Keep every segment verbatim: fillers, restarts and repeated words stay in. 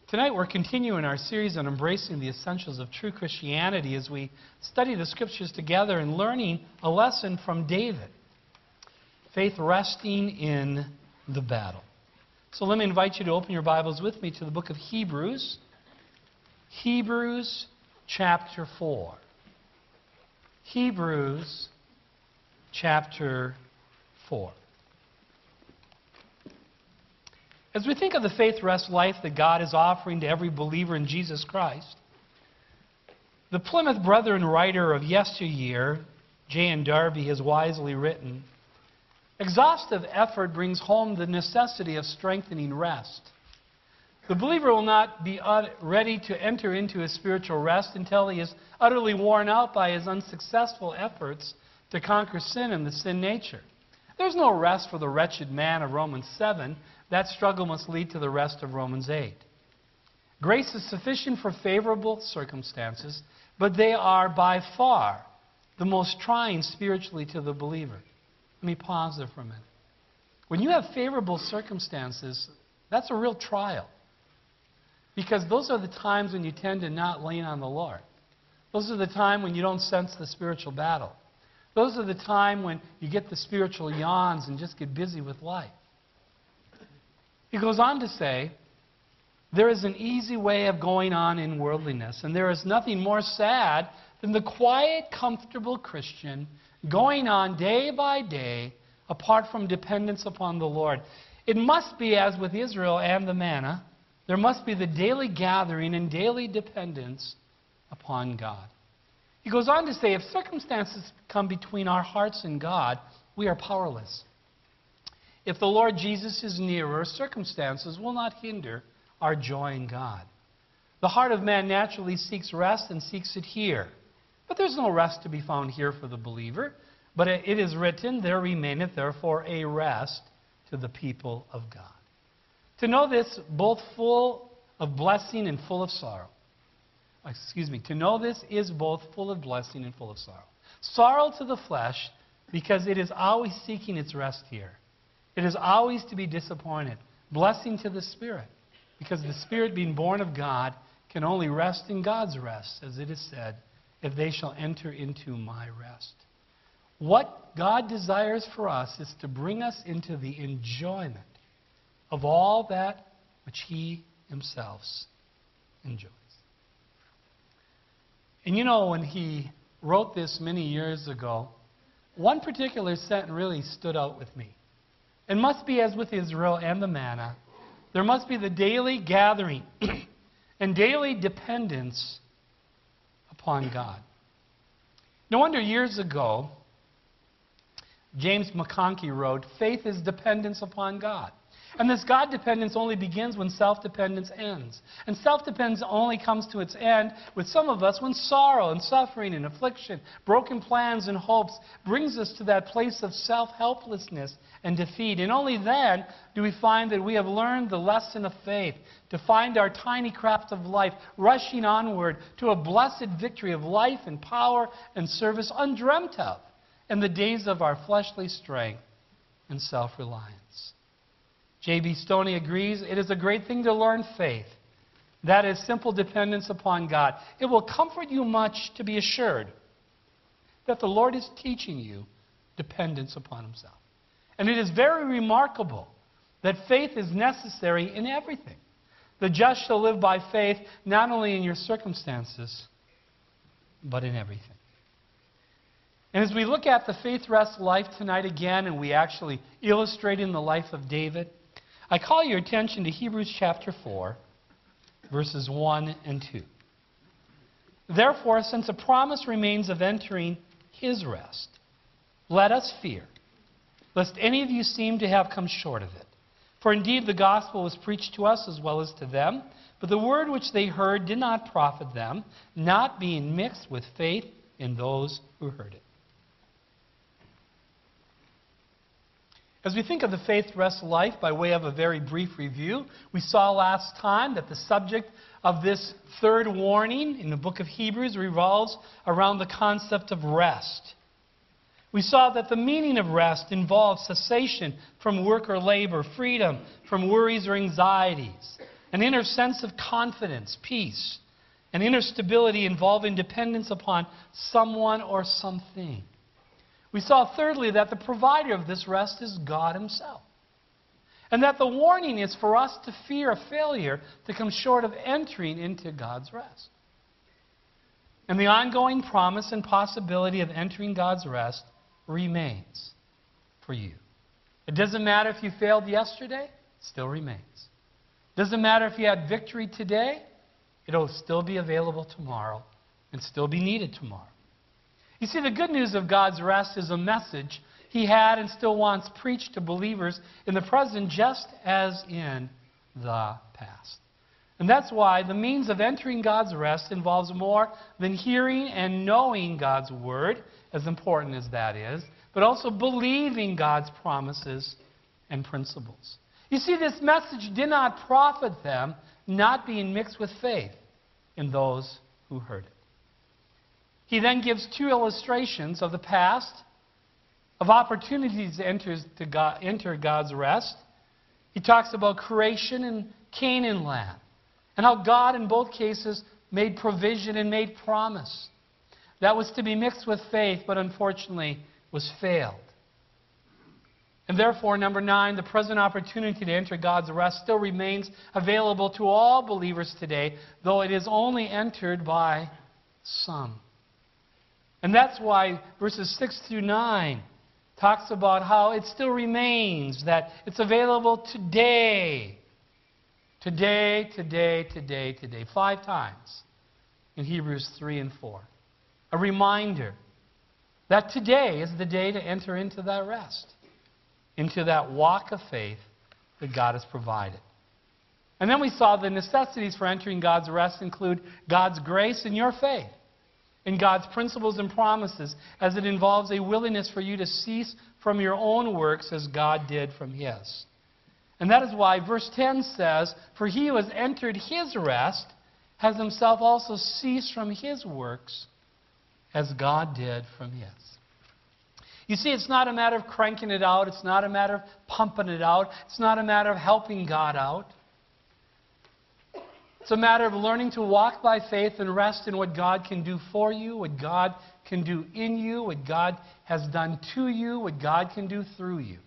Tonight we're continuing our series on embracing the essentials of true Christianity as we study the Scriptures together and learning a lesson from David. Faith resting in the battle. So let me invite you to open your Bibles with me to the book of Hebrews. Hebrews chapter four. Hebrews chapter four. As we think of the faith rest life that God is offering to every believer in Jesus Christ, the Plymouth Brethren writer of yesteryear, J N Darby, has wisely written, "Exhaustive effort brings home the necessity of strengthening rest. The believer will not be ready to enter into his spiritual rest until he is utterly worn out by his unsuccessful efforts to conquer sin and the sin nature. There's no rest for the wretched man of Romans seven. That struggle must lead to the rest of Romans eight. Grace is sufficient for favorable circumstances, but they are by far the most trying spiritually to the believer." Let me pause there for a minute. When you have favorable circumstances, that's a real trial. Because those are the times when you tend to not lean on the Lord. Those are the times when you don't sense the spiritual battle. Those are the times when you get the spiritual yawns and just get busy with life. He goes on to say, there is an easy way of going on in worldliness, and there is nothing more sad than the quiet, comfortable Christian going on day by day apart from dependence upon the Lord. It must be as with Israel and the manna. There must be the daily gathering and daily dependence upon God. He goes on to say, if circumstances come between our hearts and God, we are powerless. If the Lord Jesus is nearer, circumstances will not hinder our joy in God. The heart of man naturally seeks rest and seeks it here. But there's no rest to be found here for the believer. But it is written, there remaineth therefore a rest to the people of God. To know this, both full of blessing and full of sorrow. Excuse me, to know this is both full of blessing and full of sorrow. Sorrow to the flesh, because it is always seeking its rest here. It is always to be disappointed. Blessing to the Spirit, because the Spirit being born of God can only rest in God's rest, as it is said, if they shall enter into my rest. What God desires for us is to bring us into the enjoyment of all that which He Himself enjoys. And you know, when he wrote this many years ago, one particular sentence really stood out with me. It must be as with Israel and the manna. There must be the daily gathering and daily dependence upon God. No wonder years ago, James McConkie wrote, faith is dependence upon God. And this God dependence only begins when self-dependence ends. And self-dependence only comes to its end with some of us when sorrow and suffering and affliction, broken plans and hopes brings us to that place of self-helplessness and defeat. And only then do we find that we have learned the lesson of faith, to find our tiny craft of life rushing onward to a blessed victory of life and power and service undreamt of in the days of our fleshly strength and self-reliance. J B Stoney agrees, it is a great thing to learn faith. That is simple dependence upon God. It will comfort you much to be assured that the Lord is teaching you dependence upon Himself. And it is very remarkable that faith is necessary in everything. The just shall live by faith, not only in your circumstances, but in everything. And as we look at the faith rest life tonight again, and we actually illustrate in the life of David, I call your attention to Hebrews chapter four, verses one and two. Therefore, since a promise remains of entering His rest, let us fear, lest any of you seem to have come short of it. For indeed the gospel was preached to us as well as to them, but the word which they heard did not profit them, not being mixed with faith in those who heard it. As we think of the faith rest life, by way of a very brief review, we saw last time that the subject of this third warning in the book of Hebrews revolves around the concept of rest. We saw that the meaning of rest involves cessation from work or labor, freedom from worries or anxieties, an inner sense of confidence, peace, an inner stability involving dependence upon someone or something. We saw thirdly that the provider of this rest is God Himself. And that the warning is for us to fear a failure to come short of entering into God's rest. And the ongoing promise and possibility of entering God's rest remains for you. It doesn't matter if you failed yesterday, it still remains. It doesn't matter if you had victory today, it'll still be available tomorrow and still be needed tomorrow. You see, the good news of God's rest is a message He had and still wants preached to believers in the present just as in the past. And that's why the means of entering God's rest involves more than hearing and knowing God's Word, as important as that is, but also believing God's promises and principles. You see, this message did not profit them, not being mixed with faith in those who heard it. He then gives two illustrations of the past, of opportunities to enter, to God, enter God's rest. He talks about creation in Canaan land, and how God in both cases made provision and made promise. That was to be mixed with faith, but unfortunately was failed. And therefore, number nine, the present opportunity to enter God's rest still remains available to all believers today, though it is only entered by some. And that's why verses six through nine talks about how it still remains, that it's available today. Today, today, today, today. Five times in Hebrews three and four. A reminder that today is the day to enter into that rest, into that walk of faith that God has provided. And then we saw the necessities for entering God's rest include God's grace and your faith, in God's principles and promises, as it involves a willingness for you to cease from your own works as God did from His. And that is why verse ten says, "For he who has entered his rest has himself also ceased from his works as God did from His." You see, it's not a matter of cranking it out. It's not a matter of pumping it out. It's not a matter of helping God out. It's a matter of learning to walk by faith and rest in what God can do for you, what God can do in you, what God has done to you, what God can do through you.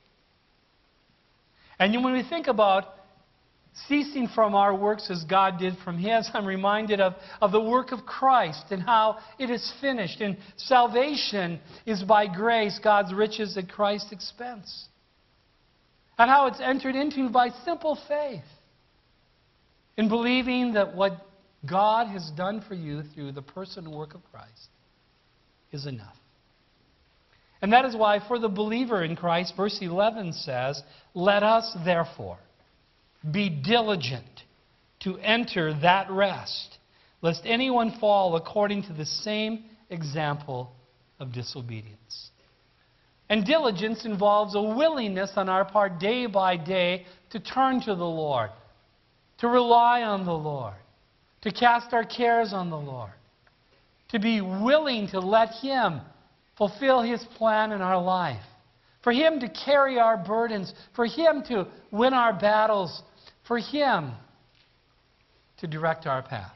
And when we think about ceasing from our works as God did from His, I'm reminded of, of the work of Christ and how it is finished. And salvation is by grace, God's riches at Christ's expense. And how it's entered into by simple faith, in believing that what God has done for you through the person and work of Christ is enough. And that is why for the believer in Christ, verse eleven says, "Let us therefore be diligent to enter that rest, lest anyone fall according to the same example of disobedience." And diligence involves a willingness on our part day by day to turn to the Lord, to rely on the Lord, to cast our cares on the Lord, to be willing to let Him fulfill His plan in our life, for Him to carry our burdens, for Him to win our battles, for Him to direct our path.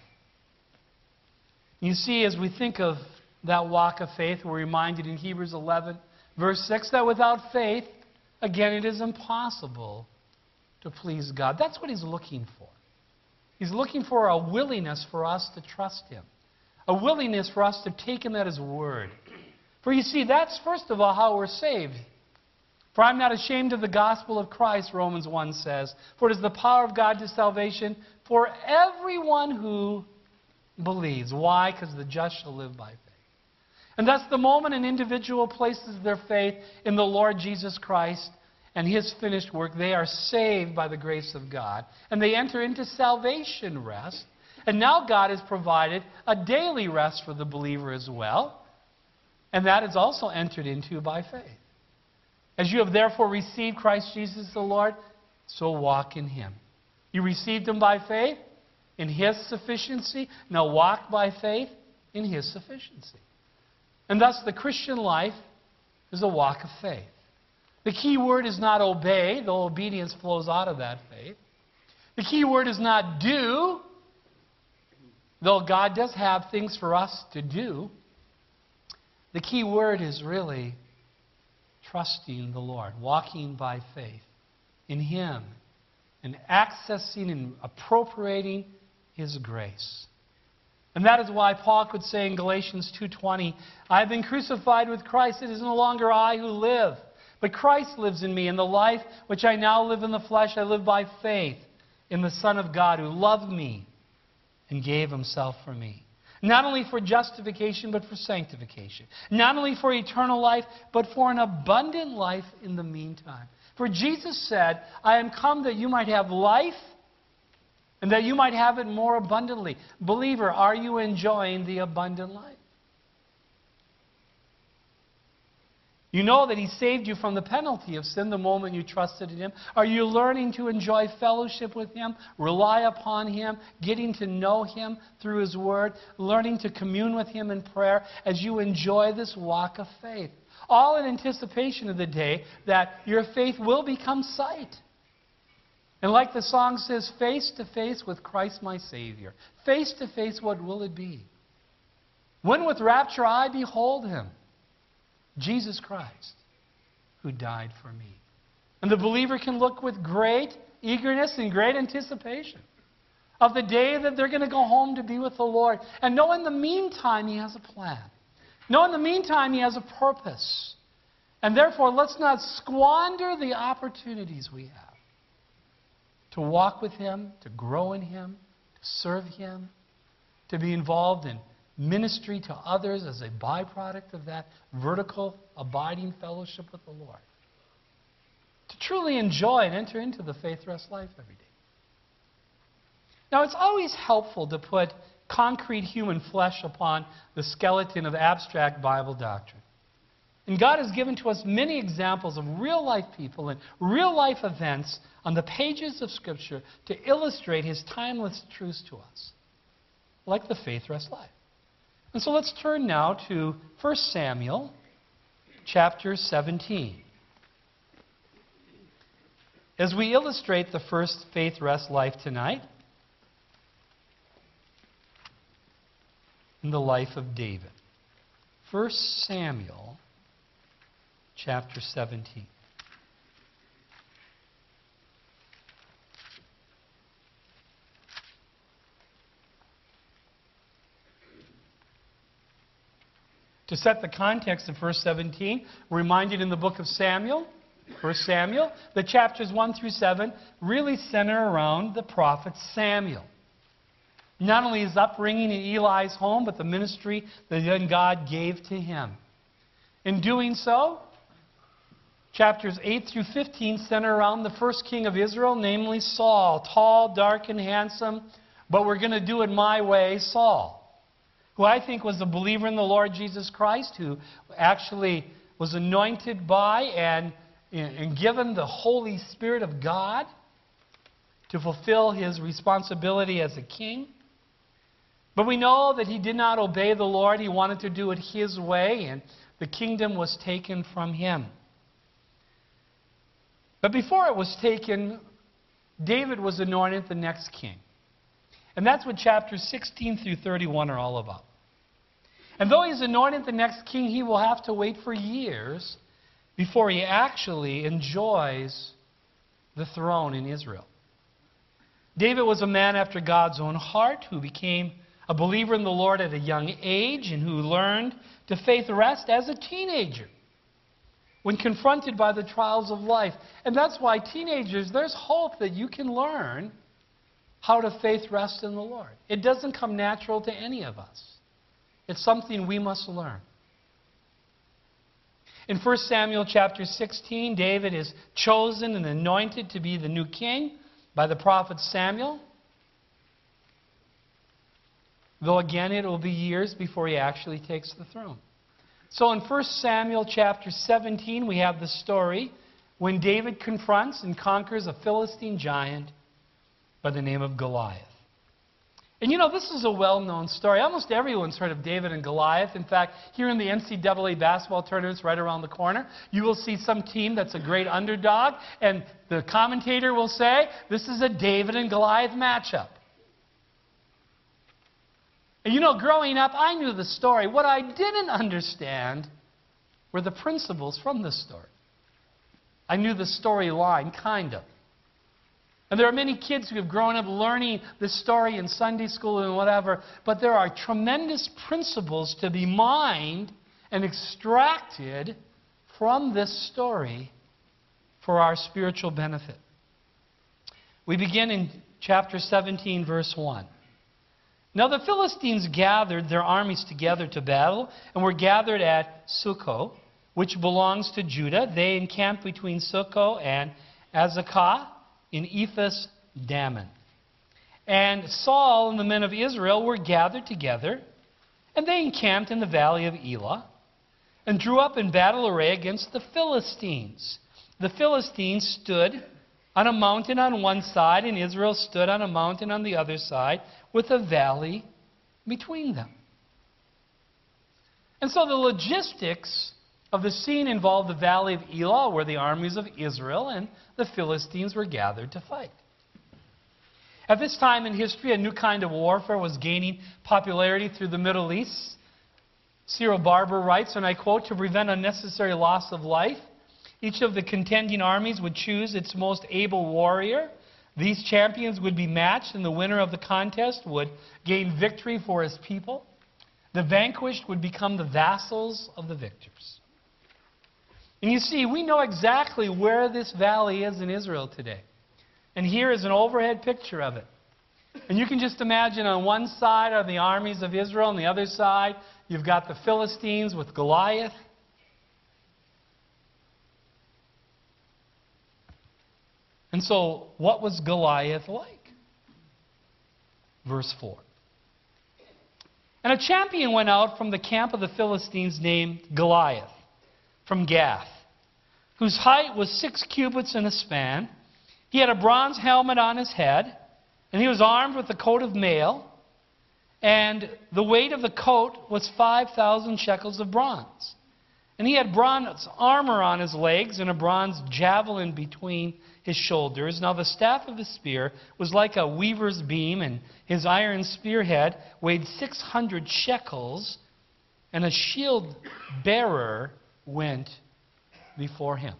You see, as we think of that walk of faith, we're reminded in Hebrews eleven, verse six, that without faith, again, it is impossible to please God. That's what He's looking for. He's looking for a willingness for us to trust Him, a willingness for us to take Him at His word. For you see, that's first of all how we're saved. "For I'm not ashamed of the gospel of Christ," Romans one says, "for it is the power of God to salvation for everyone who believes." Why? Because the just shall live by faith. And thus the moment an individual places their faith in the Lord Jesus Christ and His finished work, they are saved by the grace of God. And they enter into salvation rest. And now God has provided a daily rest for the believer as well. And that is also entered into by faith. "As you have therefore received Christ Jesus the Lord, so walk in Him." You received Him by faith in His sufficiency. Now walk by faith in His sufficiency. And thus the Christian life is a walk of faith. The key word is not obey, though obedience flows out of that faith. The key word is not do, though God does have things for us to do. The key word is really trusting the Lord, walking by faith in Him, and accessing and appropriating His grace. And that is why Paul could say in Galatians two twenty, I have been crucified with Christ. It is no longer I who live, but Christ lives in me. And the life which I now live in the flesh, I live by faith in the Son of God who loved me and gave Himself for me. Not only for justification, but for sanctification. Not only for eternal life, but for an abundant life in the meantime. For Jesus said, I am come that you might have life, and that you might have it more abundantly. Believer, are you enjoying the abundant life? You know that He saved you from the penalty of sin the moment you trusted in Him. Are you learning to enjoy fellowship with Him, rely upon Him, getting to know Him through His Word, learning to commune with Him in prayer as you enjoy this walk of faith? All in anticipation of the day that your faith will become sight. And like the song says, face to face with Christ my Savior. Face to face, what will it be? When with rapture I behold Him, Jesus Christ, who died for me. And the believer can look with great eagerness and great anticipation of the day that they're going to go home to be with the Lord. And know in the meantime He has a plan. Know in the meantime He has a purpose. And therefore, let's not squander the opportunities we have to walk with Him, to grow in Him, to serve Him, to be involved in ministry to others as a byproduct of that vertical, abiding fellowship with the Lord. To truly enjoy and enter into the faith rest life every day. Now, it's always helpful to put concrete human flesh upon the skeleton of abstract Bible doctrine. And God has given to us many examples of real-life people and real-life events on the pages of Scripture to illustrate His timeless truths to us, like the faith rest life. And so let's turn now to First Samuel chapter seventeen. As we illustrate the first faith rest life tonight in the life of David. First Samuel chapter seventeen. To set the context of verse seventeen, we're reminded in the book of Samuel, First Samuel, the chapters one through seven really center around the prophet Samuel. Not only his upbringing in Eli's home, but the ministry that then God gave to him. In doing so, chapters eight through fifteen center around the first king of Israel, namely Saul, tall, dark, and handsome, but we're going to do it my way, Saul, who I think was a believer in the Lord Jesus Christ, who actually was anointed by and, and given the Holy Spirit of God to fulfill his responsibility as a king. But we know that he did not obey the Lord. He wanted to do it his way, and the kingdom was taken from him. But before it was taken, David was anointed the next king. And that's what chapters sixteen through thirty-one are all about. And though he's anointed the next king, he will have to wait for years before he actually enjoys the throne in Israel. David was a man after God's own heart who became a believer in the Lord at a young age and who learned to faith rest as a teenager when confronted by the trials of life. And that's why teenagers, there's hope that you can learn how to faith rest in the Lord. It doesn't come natural to any of us. It's something we must learn. In First Samuel chapter sixteen, David is chosen and anointed to be the new king by the prophet Samuel. Though again, it will be years before he actually takes the throne. So in First Samuel chapter seventeen, we have the story when David confronts and conquers a Philistine giant by the name of Goliath. And you know, this is a well-known story. Almost everyone's heard of David and Goliath. In fact, here in the N C double A basketball tournaments right around the corner, you will see some team that's a great underdog, and the commentator will say, this is a David and Goliath matchup. And you know, growing up, I knew the story. What I didn't understand were the principles from this story. I knew the storyline, kind of. And there are many kids who have grown up learning this story in Sunday school and whatever, but there are tremendous principles to be mined and extracted from this story for our spiritual benefit. We begin in chapter seventeen, verse one. Now the Philistines gathered their armies together to battle, and were gathered at Succoth, which belongs to Judah. They encamped between Succoth and Azekah in Ephes Dammon. And Saul and the men of Israel were gathered together, and they encamped in the valley of Elah, and drew up in battle array against the Philistines. The Philistines stood on a mountain on one side, and Israel stood on a mountain on the other side, with a valley between them. And so the logistics of the scene involved the valley of Elah, where the armies of Israel and the Philistines were gathered to fight. At this time in history, a new kind of warfare was gaining popularity through the Middle East. Cyril Barber writes, and I quote, "To prevent unnecessary loss of life, each of the contending armies would choose its most able warrior. These champions would be matched, and the winner of the contest would gain victory for his people. The vanquished would become the vassals of the victors." And you see, we know exactly where this valley is in Israel today. And here is an overhead picture of it. And you can just imagine on one side are the armies of Israel, on the other side you've got the Philistines with Goliath. And so, what was Goliath like? Verse four. And a champion went out from the camp of the Philistines named Goliath, from Gath, whose height was six cubits and a span. He had a bronze helmet on his head, and he was armed with a coat of mail, and the weight of the coat was five thousand shekels of bronze. And he had bronze armor on his legs and a bronze javelin between his shoulders. Now the staff of his spear was like a weaver's beam, and his iron spearhead weighed six hundred shekels, and a shield bearer went before him.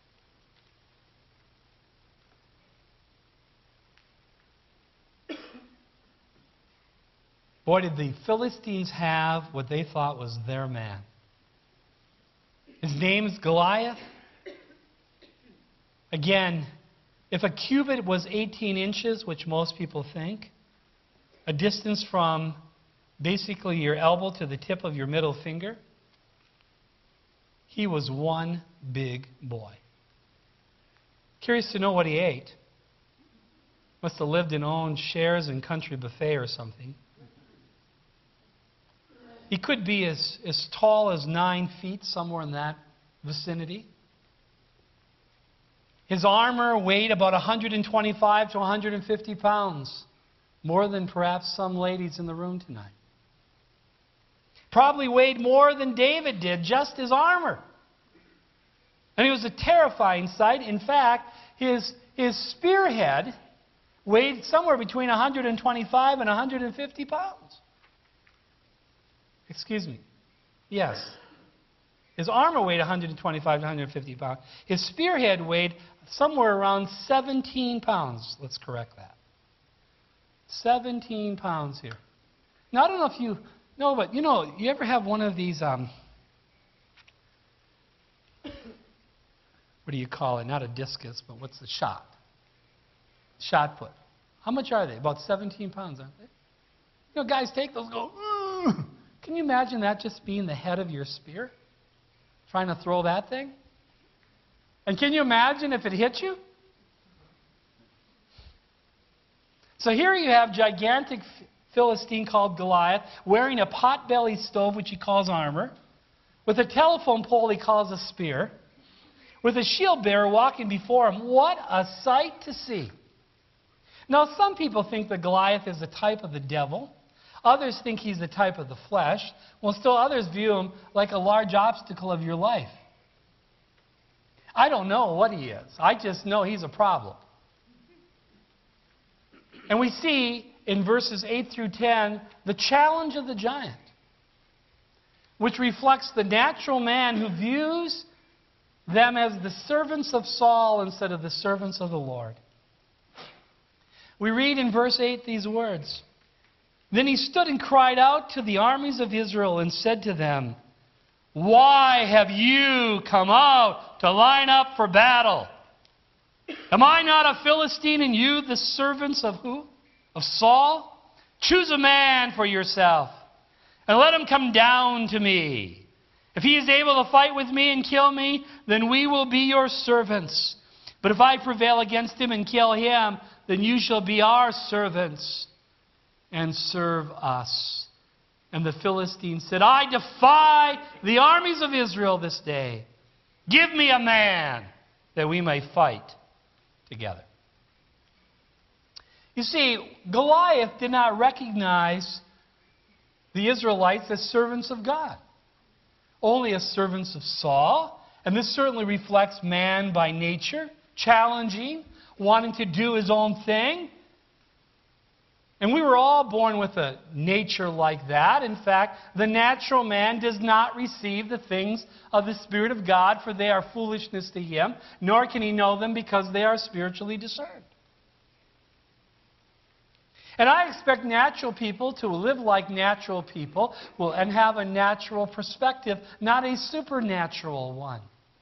Boy, did the Philistines have what they thought was their man. His name is Goliath. Again, if a cubit was eighteen inches, which most people think, a distance from basically your elbow to the tip of your middle finger, he was one big boy. Curious to know what he ate. Must have lived and owned shares in Country Buffet or something. He could be as, as tall as nine feet, somewhere in that vicinity. His armor weighed about one hundred twenty-five to one hundred fifty pounds, more than perhaps some ladies in the room tonight. Probably weighed more than David did, just his armor. And he was a terrifying sight. In fact, his, his spearhead weighed somewhere between one hundred twenty-five and one hundred fifty pounds. Excuse me. Yes. His armor weighed one hundred twenty-five to one hundred fifty pounds. His spearhead weighed somewhere around seventeen pounds. Let's correct that. seventeen pounds here. Now, I don't know if you know, but you know, you ever have one of these, um, what do you call it? Not a discus, but what's the shot? Shot put. How much are they? About seventeen pounds, aren't they? You know, guys take those and go, ugh. Can you imagine that just being the head of your spear? Trying to throw that thing? And can you imagine if it hit you? So here you have gigantic Philistine called Goliath wearing a pot-bellied stove, which he calls armor, with a telephone pole he calls a spear, with a shield bearer walking before him. What a sight to see. Now, some people think that Goliath is a type of the devil. Others think he's the type of the flesh. Well, still others view him like a large obstacle of your life. I don't know what he is. I just know he's a problem. And we see in verses eight through ten the challenge of the giant, which reflects the natural man who views them as the servants of Saul instead of the servants of the Lord. We read in verse eight these words. Then he stood and cried out to the armies of Israel and said to them, "Why have you come out to line up for battle? Am I not a Philistine and you the servants of who? Of Saul? Choose a man for yourself and let him come down to me. If he is able to fight with me and kill me, then we will be your servants. But if I prevail against him and kill him, then you shall be our servants and serve us." And the Philistine said, "I defy the armies of Israel this day. Give me a man that we may fight together." You see, Goliath did not recognize the Israelites as servants of God, only as servants of Saul. And this certainly reflects man by nature, challenging, wanting to do his own thing. And we were all born with a nature like that. In fact, the natural man does not receive the things of the Spirit of God, for they are foolishness to him, nor can he know them because they are spiritually discerned. And I expect natural people to live like natural people and have a natural perspective, not a supernatural one.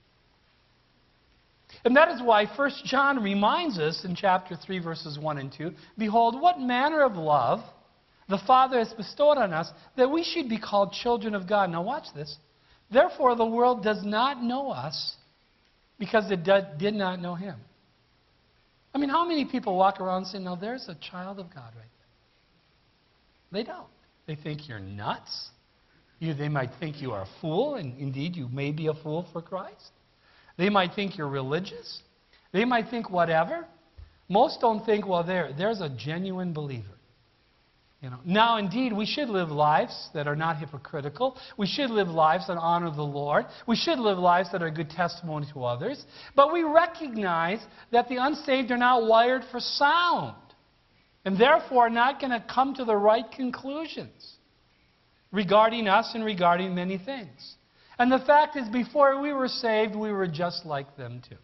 And that is why First John reminds us in chapter three, verses one and two, "Behold, what manner of love the Father has bestowed on us, that we should be called children of God." Now watch this. "Therefore the world does not know us, because it did not know Him." I mean, how many people walk around saying, "Now there's a child of God right there"? They don't. They think you're nuts. You, they might think you are a fool, and indeed you may be a fool for Christ. They might think you're religious. They might think whatever. Most don't think, well, there, there's a genuine believer. You know. Now, indeed, we should live lives that are not hypocritical. We should live lives that honor the Lord. We should live lives that are a good testimony to others. But we recognize that the unsaved are not wired for sound, and therefore are not going to come to the right conclusions regarding us and regarding many things. And the fact is, before we were saved, we were just like them too.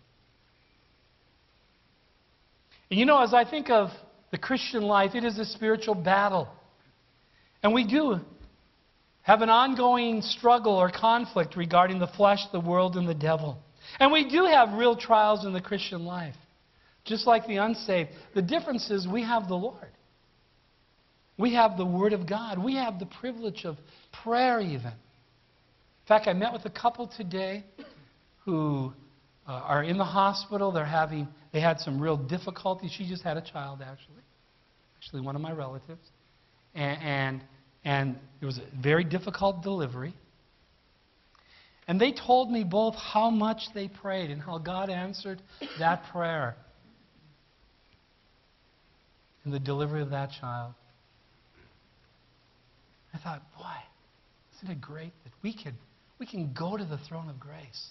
And you know, as I think of the Christian life, it is a spiritual battle. And we do have an ongoing struggle or conflict regarding the flesh, the world, and the devil. And we do have real trials in the Christian life, just like the unsaved. The difference is we have the Lord. We have the Word of God. We have the privilege of prayer even. In fact, I met with a couple today who uh, are in the hospital. They're having, they had some real difficulties. She just had a child, actually. Actually, one of my relatives. And, and, and it was a very difficult delivery. And they told me both how much they prayed and how God answered that prayer in the delivery of that child. I thought, boy, isn't it great that we can, we can go to the throne of grace?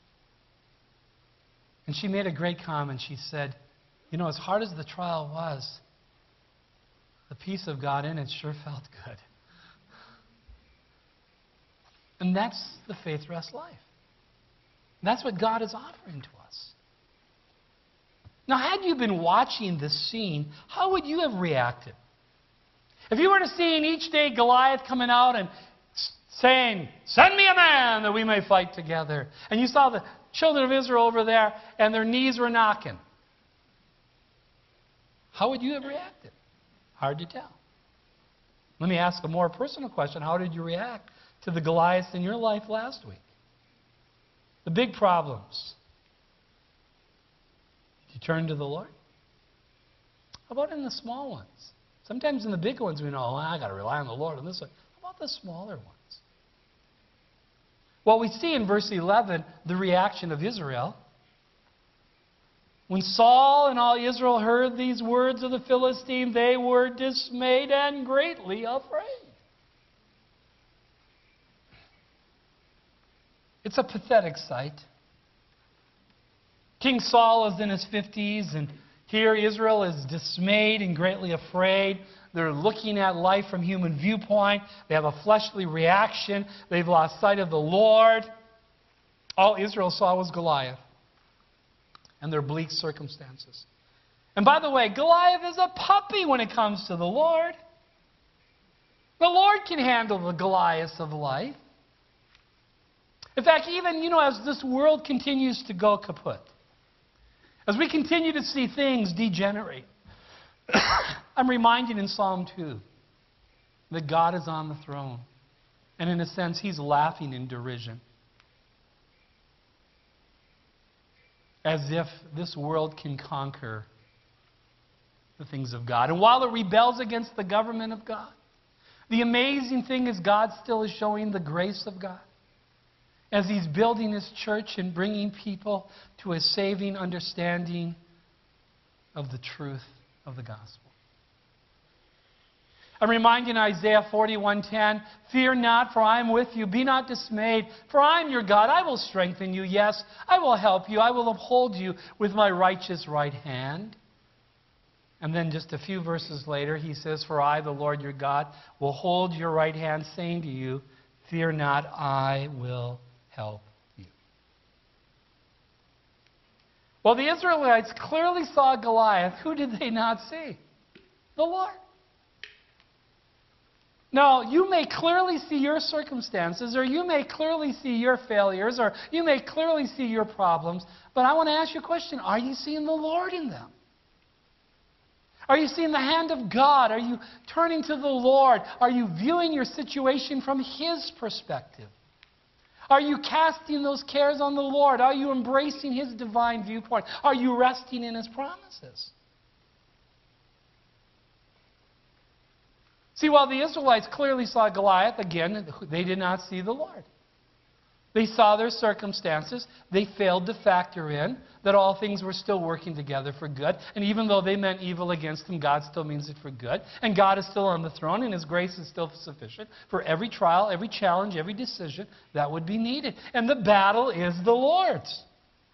And she made a great comment. She said, you know, as hard as the trial was, the peace of God in it sure felt good. And that's the faith rest life. That's what God is offering to us. Now, had you been watching this scene, how would you have reacted? If you were to see each day Goliath coming out and saying, "Send me a man that we may fight together," and you saw the children of Israel over there and their knees were knocking, how would you have reacted? Hard to tell. Let me ask a more personal question. How did you react to the Goliaths in your life last week? The big problems. Did you turn to the Lord? How about in the small ones? Sometimes in the big ones we know, oh, I got to rely on the Lord on this one. How about the smaller ones? Well, we see in verse eleven the reaction of Israel. When Saul and all Israel heard these words of the Philistine, they were dismayed and greatly afraid. It's a pathetic sight. King Saul is in his fifties, and here Israel is dismayed and greatly afraid. They're looking at life from human viewpoint. They have a fleshly reaction. They've lost sight of the Lord. All Israel saw was Goliath and their bleak circumstances. And by the way, Goliath is a puppy when it comes to the Lord. The Lord can handle the Goliaths of life. In fact, even, you know, as this world continues to go kaput, as we continue to see things degenerate, I'm reminded in Psalm two that God is on the throne. And in a sense, He's laughing in derision. As if this world can conquer the things of God. And while it rebels against the government of God, the amazing thing is God still is showing the grace of God as He's building His church and bringing people to a saving understanding of the truth of the gospel. I'm reminded in Isaiah forty-one ten, "Fear not, for I am with you. Be not dismayed, for I am your God. I will strengthen you. Yes, I will help you. I will uphold you with my righteous right hand." And then just a few verses later, He says, "For I, the Lord your God, will hold your right hand, saying to you, fear not, I will help you." Well, the Israelites clearly saw Goliath. Who did they not see? The Lord. Now, you may clearly see your circumstances, or you may clearly see your failures, or you may clearly see your problems, but I want to ask you a question. Are you seeing the Lord in them? Are you seeing the hand of God? Are you turning to the Lord? Are you viewing your situation from His perspective? Are you casting those cares on the Lord? Are you embracing His divine viewpoint? Are you resting in His promises? See, while the Israelites clearly saw Goliath, again, they did not see the Lord. They saw their circumstances. They failed to factor in that all things were still working together for good. And even though they meant evil against them, God still means it for good. And God is still on the throne, and His grace is still sufficient for every trial, every challenge, every decision that would be needed. And the battle is the Lord's.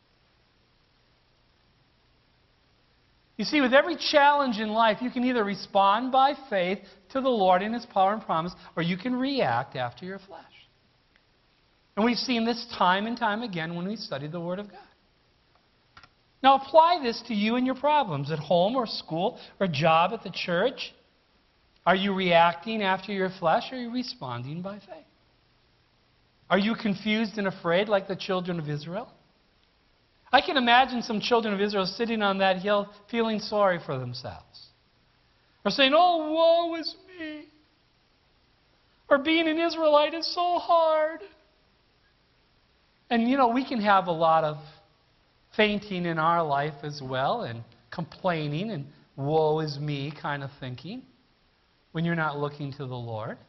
You see, with every challenge in life, you can either respond by faith to the Lord and His power and promise, or you can react after your flesh. And we've seen this time and time again when we study the Word of God. Now apply this to you and your problems at home or school or job at the church. Are you reacting after your flesh, or are you responding by faith? Are you confused and afraid like the children of Israel? I can imagine some children of Israel sitting on that hill feeling sorry for themselves. Or saying, "Oh, woe is me." Or being an Israelite is so hard. And you know, we can have a lot of fainting in our life as well, and complaining and woe is me kind of thinking when you're not looking to the Lord.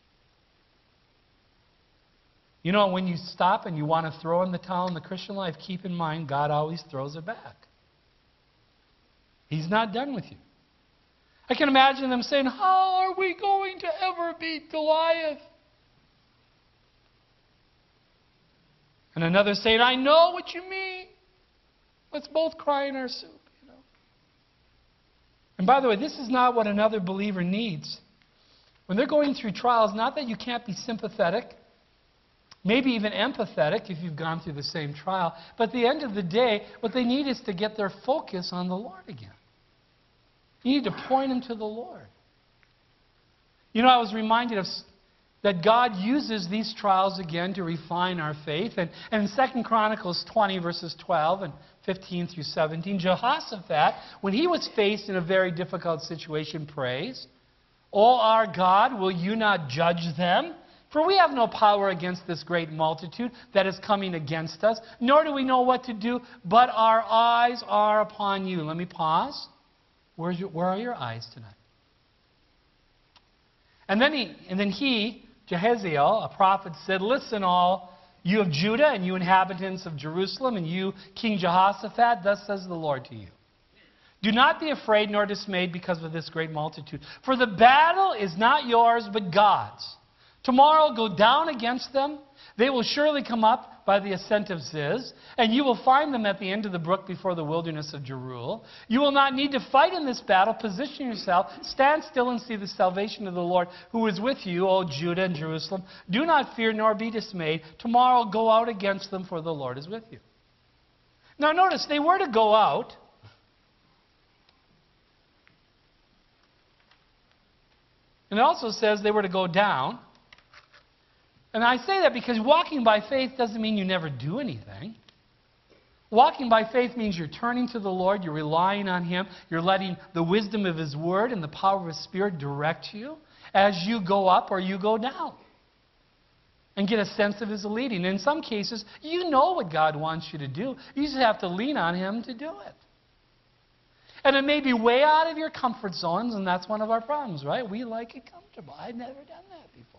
You know, when you stop and you want to throw in the towel in the Christian life, keep in mind God always throws it back. He's not done with you. I can imagine them saying, "How are we going to ever beat Goliath?" And another saying, "I know what you mean. Let's both cry in our soup." You know. And by the way, this is not what another believer needs. When they're going through trials, not that you can't be sympathetic, maybe even empathetic if you've gone through the same trial, but at the end of the day, what they need is to get their focus on the Lord again. You need to point them to the Lord. You know, I was reminded of that God uses these trials again to refine our faith. And, and in Second Chronicles twenty, verses twelve and fifteen through seventeen, Jehoshaphat, when he was faced in a very difficult situation, prays, "O our God, will you not judge them? For we have no power against this great multitude that is coming against us, nor do we know what to do, but our eyes are upon you." Let me pause. Where's your, where are your eyes tonight? And then he, and then he, Jehaziel, a prophet, said, "Listen, all You of Judah, and you inhabitants of Jerusalem, and you, King Jehoshaphat, thus says the Lord to you. Do not be afraid nor dismayed because of this great multitude. For the battle is not yours, but God's. Tomorrow go down against them. They will surely come up by the ascent of Ziz, and you will find them at the end of the brook before the wilderness of Jeruel. You will not need to fight in this battle. Position yourself. Stand still and see the salvation of the Lord who is with you, O Judah and Jerusalem. Do not fear nor be dismayed. Tomorrow go out against them, for the Lord is with you. Now notice, they were to go out. And it also says they were to go down. And I say that because walking by faith doesn't mean you never do anything. Walking by faith means you're turning to the Lord, you're relying on Him, you're letting the wisdom of His Word and the power of His Spirit direct you as you go up or you go down. And get a sense of His leading. In some cases, you know what God wants you to do. You just have to lean on Him to do it. And it may be way out of your comfort zones, and that's one of our problems, right? We like it comfortable. I've never done that before.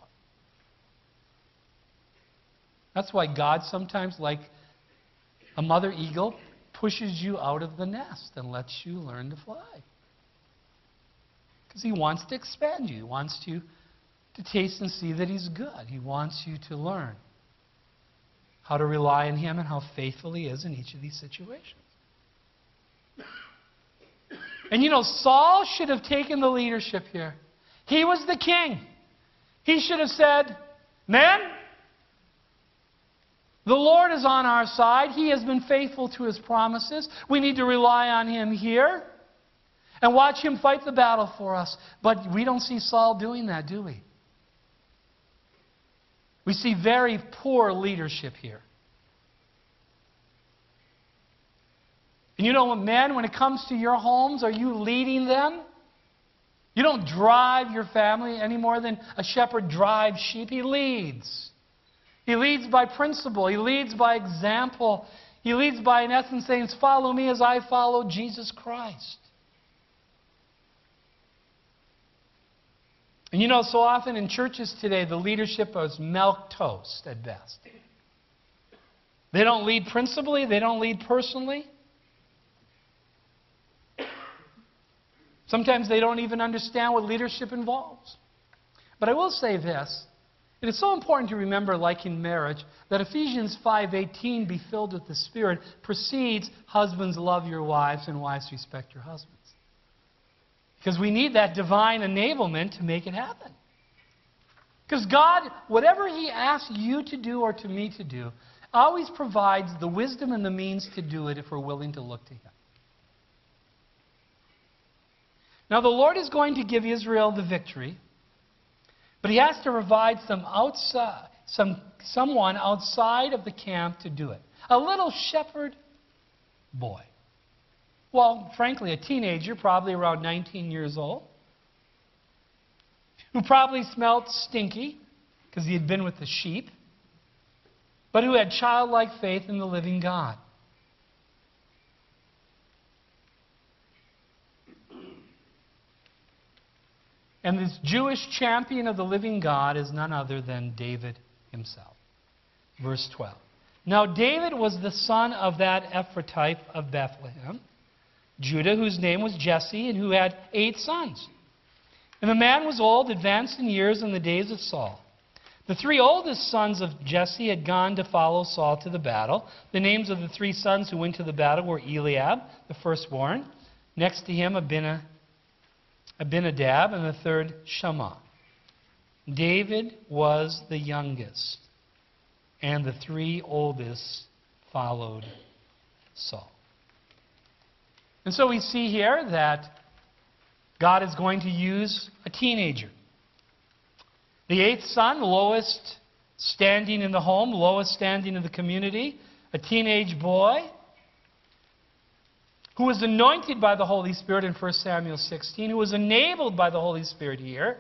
That's why God sometimes, like a mother eagle, pushes you out of the nest and lets you learn to fly. Because He wants to expand you. He wants you to taste and see that He's good. He wants you to learn how to rely on Him and how faithful He is in each of these situations. And you know, Saul should have taken the leadership here. He was the king. He should have said, men, the Lord is on our side. He has been faithful to His promises. We need to rely on Him here and watch Him fight the battle for us. But we don't see Saul doing that, do we? We see very poor leadership here. And you know what, men, when it comes to your homes, are you leading them? You don't drive your family any more than a shepherd drives sheep. He leads. He leads by principle. He leads by example. He leads by, in essence, saying, follow me as I follow Jesus Christ. And you know, so often in churches today, the leadership is milquetoast at best. They don't lead principally. They don't lead personally. Sometimes they don't even understand what leadership involves. But I will say this. It is so important to remember, like in marriage, that Ephesians five eighteen, be filled with the Spirit, precedes husbands love your wives and wives respect your husbands. Because we need that divine enablement to make it happen. Because God, whatever He asks you to do or to me to do, always provides the wisdom and the means to do it if we're willing to look to Him. Now the Lord is going to give Israel the victory, but He has to provide some outside, some, someone outside of the camp to do it. A little shepherd boy. Well, frankly, a teenager, probably around nineteen years old, who probably smelled stinky because he had been with the sheep, but who had childlike faith in the living God. And this Jewish champion of the living God is none other than David himself. Verse twelve. Now David was the son of that Ephrathite of Bethlehem, Judah, whose name was Jesse, and who had eight sons. And the man was old, advanced in years in the days of Saul. The three oldest sons of Jesse had gone to follow Saul to the battle. The names of the three sons who went to the battle were Eliab, the firstborn. Next to him, Abinah. Abinadab, and the third, Shammah. David was the youngest, and the three oldest followed Saul. And so we see here that God is going to use a teenager. The eighth son, lowest standing in the home, lowest standing in the community, a teenage boy, who was anointed by the Holy Spirit in First Samuel sixteen, who was enabled by the Holy Spirit here.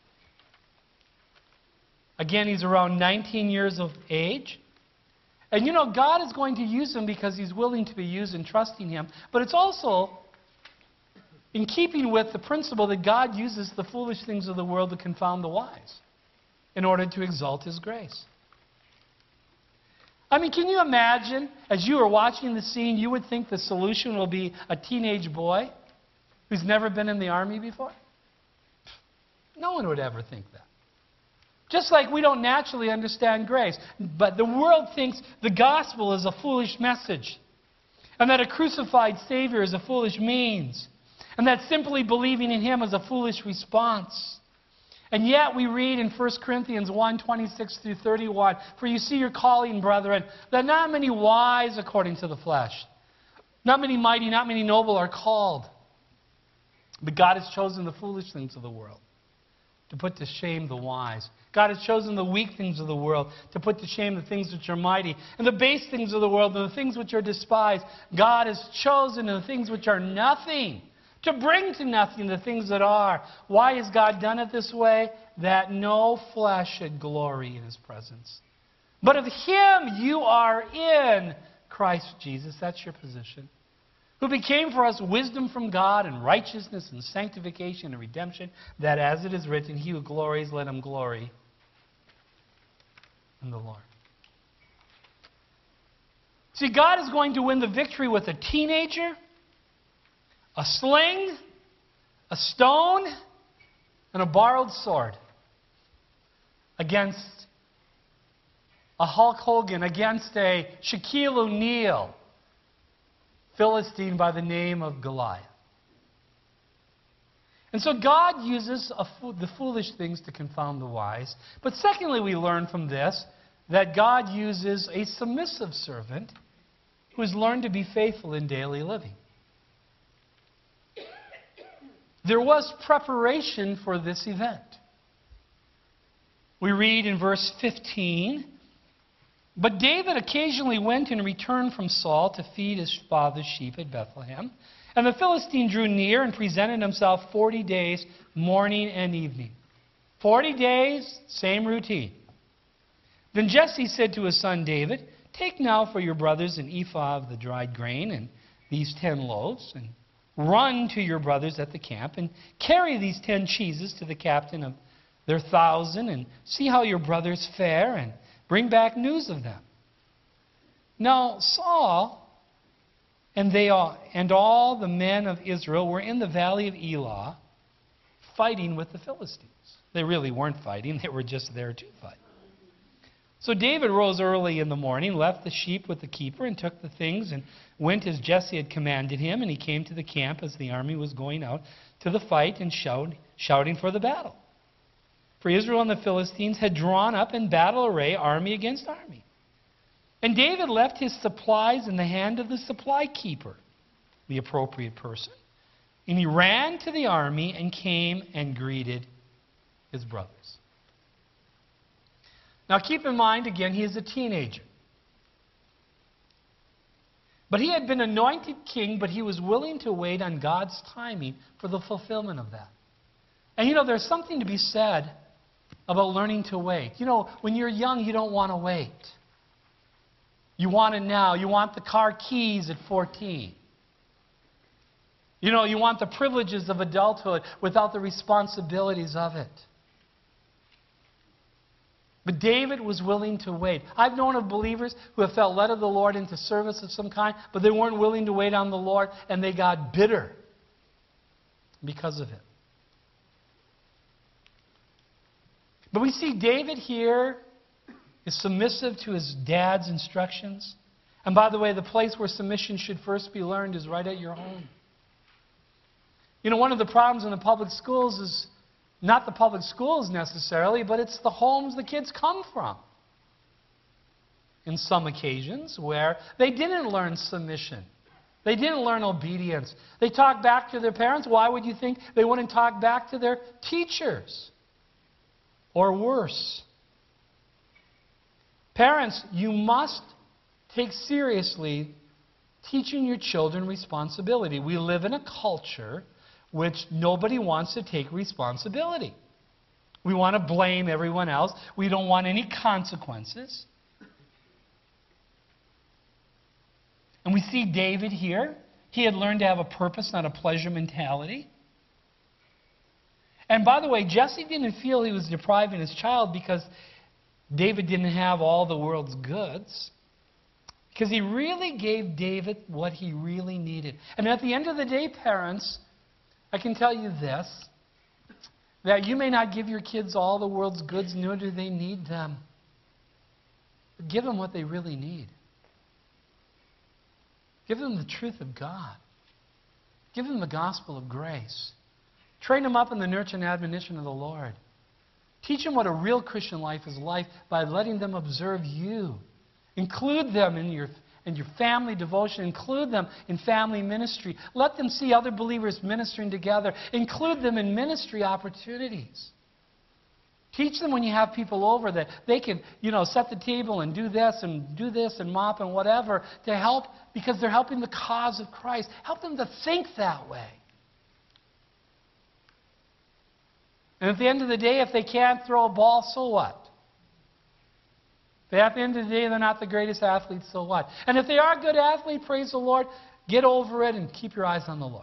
Again, he's around nineteen years of age. And you know, God is going to use him because He's willing to be used and trusting Him. But it's also in keeping with the principle that God uses the foolish things of the world to confound the wise in order to exalt His grace. I mean, can you imagine, as you are watching the scene, you would think the solution will be a teenage boy who's never been in the army before? No one would ever think that. Just like we don't naturally understand grace. But the world thinks the gospel is a foolish message. And that a crucified Savior is a foolish means. And that simply believing in Him is a foolish response. And yet we read in First Corinthians one, twenty-six through thirty-one, "For you see your calling, brethren, that not many wise according to the flesh, not many mighty, not many noble are called. But God has chosen the foolish things of the world to put to shame the wise. God has chosen the weak things of the world to put to shame the things which are mighty. And the base things of the world and the things which are despised, God has chosen the things which are nothing, to bring to nothing the things that are." Why has God done it this way? That no flesh should glory in His presence. But of Him you are in Christ Jesus. That's your position. Who became for us wisdom from God and righteousness and sanctification and redemption, that as it is written, "He who glories, let him glory in the Lord." See, God is going to win the victory with a teenager, a sling, a stone, and a borrowed sword against a Hulk Hogan, against a Shaquille O'Neal, Philistine by the name of Goliath. And so God uses a fo- the foolish things to confound the wise. But secondly, we learn from this that God uses a submissive servant who has learned to be faithful in daily living. There was preparation for this event. We read in verse fifteen, "But David occasionally went and returned from Saul to feed his father's sheep at Bethlehem. And the Philistine drew near and presented himself forty days, morning and evening." Forty days, same routine. "Then Jesse said to his son David, 'Take now for your brothers an ephah of the dried grain and these ten loaves, and run to your brothers at the camp, and carry these ten cheeses to the captain of their thousand, and see how your brothers fare, and bring back news of them.' Now Saul and they all, and all the men of Israel were in the valley of Elah, fighting with the Philistines." They really weren't fighting, they were just there to fight. "So David rose early in the morning, left the sheep with the keeper, and took the things, and went as Jesse had commanded him. And he came to the camp as the army was going out to the fight, and shout, shouting for the battle. For Israel and the Philistines had drawn up in battle array, army against army. And David left his supplies in the hand of the supply keeper, the appropriate person. And he ran to the army and came and greeted his brothers." Now keep in mind, again, he is a teenager. But he had been anointed king, but he was willing to wait on God's timing for the fulfillment of that. And you know, there's something to be said about learning to wait. You know, when you're young, you don't want to wait. You want it now. You want the car keys at fourteen. You know, you want the privileges of adulthood without the responsibilities of it. But David was willing to wait. I've known of believers who have felt led of the Lord into service of some kind, but they weren't willing to wait on the Lord, and they got bitter because of it. But we see David here is submissive to his dad's instructions. And by the way, the place where submission should first be learned is right at your home. You know, one of the problems in the public schools is not the public schools necessarily, but it's the homes the kids come from. In some occasions where they didn't learn submission. They didn't learn obedience. They talk back to their parents. Why would you think they wouldn't talk back to their teachers? Or worse. Parents, you must take seriously teaching your children responsibility. We live in a culture which nobody wants to take responsibility. We want to blame everyone else. We don't want any consequences. And we see David here. He had learned to have a purpose, not a pleasure mentality. And by the way, Jesse didn't feel he was depriving his child because David didn't have all the world's goods. Because he really gave David what he really needed. And at the end of the day, parents, I can tell you this, that you may not give your kids all the world's goods, nor do they need them. But give them what they really need. Give them the truth of God. Give them the gospel of grace. Train them up in the nurture and admonition of the Lord. Teach them what a real Christian life is like by letting them observe you. Include them in your, in your family devotion. Include them in family ministry. Let them see other believers ministering together. Include them in ministry opportunities. Teach them when you have people over that they can, you know, set the table and do this and do this and mop and whatever to help because they're helping the cause of Christ. Help them to think that way. And at the end of the day, if they can't throw a ball, so what? If at the end of the day they're not the greatest athletes, so what? And if they are a good athlete, praise the Lord, get over it and keep your eyes on the Lord.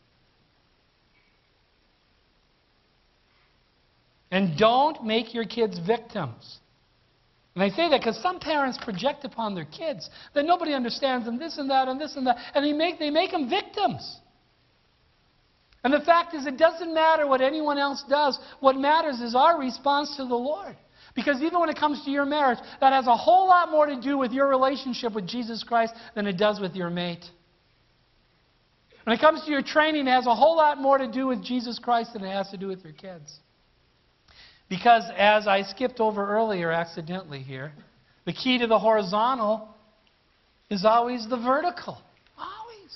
And don't make your kids victims. And I say that because some parents project upon their kids that nobody understands them, this and that and this and that, and they make, they make them victims. And the fact is, it doesn't matter what anyone else does. What matters is our response to the Lord. Because even when it comes to your marriage, that has a whole lot more to do with your relationship with Jesus Christ than it does with your mate. When it comes to your training, it has a whole lot more to do with Jesus Christ than it has to do with your kids. Because as I skipped over earlier accidentally here, the key to the horizontal is always the vertical. Always.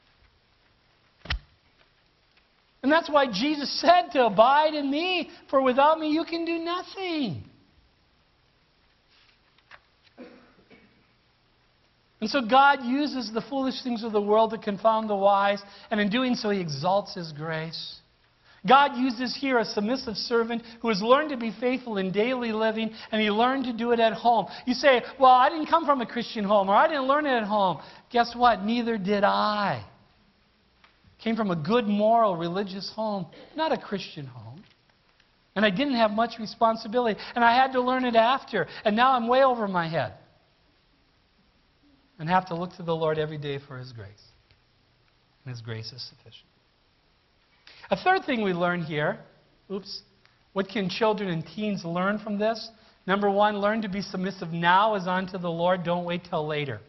And that's why Jesus said to abide in me, for without me you can do nothing. And so God uses the foolish things of the world to confound the wise, and in doing so He exalts His grace. God uses here a submissive servant who has learned to be faithful in daily living, and he learned to do it at home. You say, well, I didn't come from a Christian home, or I didn't learn it at home. Guess what? Neither did I. Came from a good, moral, religious home, not a Christian home. And I didn't have much responsibility, and I had to learn it after, and now I'm way over my head. And have to look to the Lord every day for His grace. And His grace is sufficient. A third thing we learn here, oops, what can children and teens learn from this? Number one, learn to be submissive now as unto the Lord. Don't wait till later.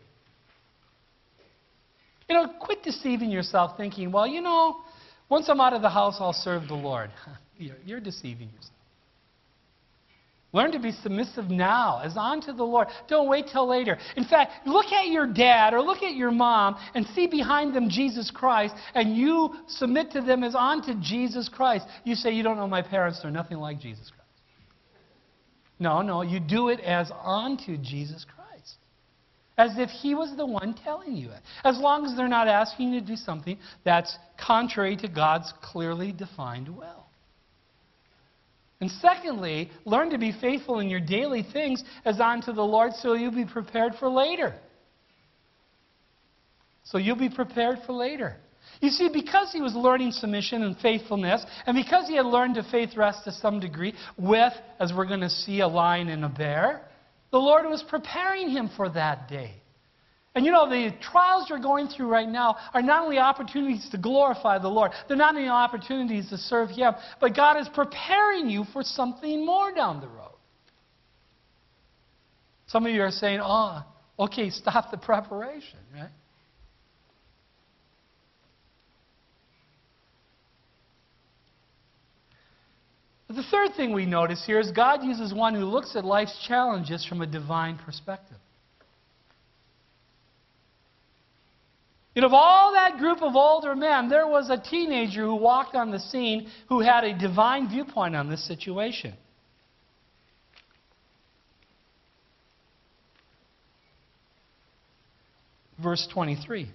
You know, quit deceiving yourself thinking, well, you know, once I'm out of the house, I'll serve the Lord. You're deceiving yourself. Learn to be submissive now as unto the Lord. Don't wait till later. In fact, look at your dad or look at your mom and see behind them Jesus Christ, and you submit to them as unto Jesus Christ. You say, you don't know my parents. They're nothing like Jesus Christ. No, no. You do it as unto Jesus Christ. As if He was the one telling you it. As long as they're not asking you to do something that's contrary to God's clearly defined will. And secondly, learn to be faithful in your daily things as unto the Lord, so you'll be prepared for later. So you'll be prepared for later. You see, because he was learning submission and faithfulness, and because he had learned to faith rest to some degree with, as we're going to see, a lion and a bear, the Lord was preparing him for that day. And you know, the trials you're going through right now are not only opportunities to glorify the Lord, they're not only opportunities to serve Him, but God is preparing you for something more down the road. Some of you are saying, oh, okay, stop the preparation, right? But the third thing we notice here is God uses one who looks at life's challenges from a divine perspective. You know, of all that group of older men, there was a teenager who walked on the scene who had a divine viewpoint on this situation. Verse twenty-three.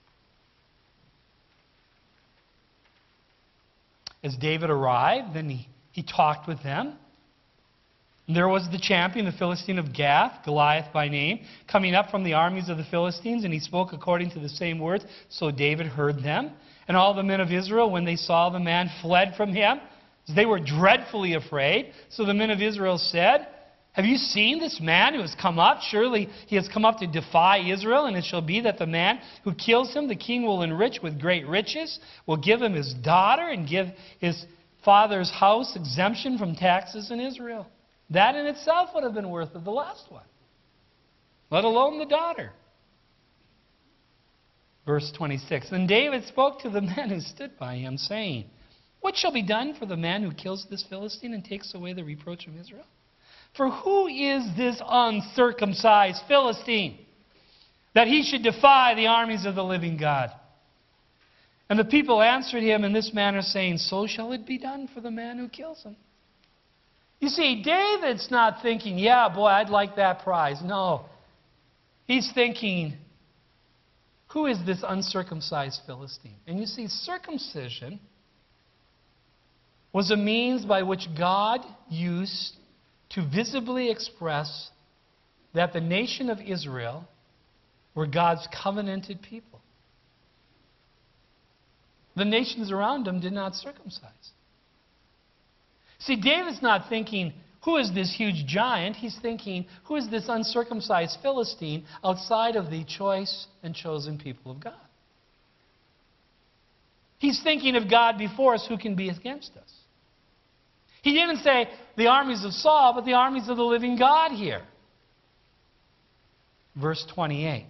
As David arrived, then he, he talked with them. There was the champion, the Philistine of Gath, Goliath by name, coming up from the armies of the Philistines, and he spoke according to the same words. So David heard them. And all the men of Israel, when they saw the man, fled from him. They were dreadfully afraid. So the men of Israel said, Have you seen this man who has come up? Surely he has come up to defy Israel, and it shall be that the man who kills him, the king will enrich with great riches, will give him his daughter, and give his father's house exemption from taxes in Israel. That in itself would have been worth of the last one, let alone the daughter. Verse twenty-six, Then David spoke to the men who stood by him, saying, What shall be done for the man who kills this Philistine and takes away the reproach from Israel? For who is this uncircumcised Philistine, that he should defy the armies of the living God? And the people answered him in this manner, saying, So shall it be done for the man who kills him. You see, David's not thinking, yeah, boy, I'd like that prize. No. He's thinking, who is this uncircumcised Philistine? And you see, circumcision was a means by which God used to visibly express that the nation of Israel were God's covenanted people. The nations around him did not circumcise. See, David's not thinking, who is this huge giant? He's thinking, who is this uncircumcised Philistine outside of the choice and chosen people of God? He's thinking of God before us, who can be against us? He didn't say the armies of Saul, but the armies of the living God here. Verse twenty-eight.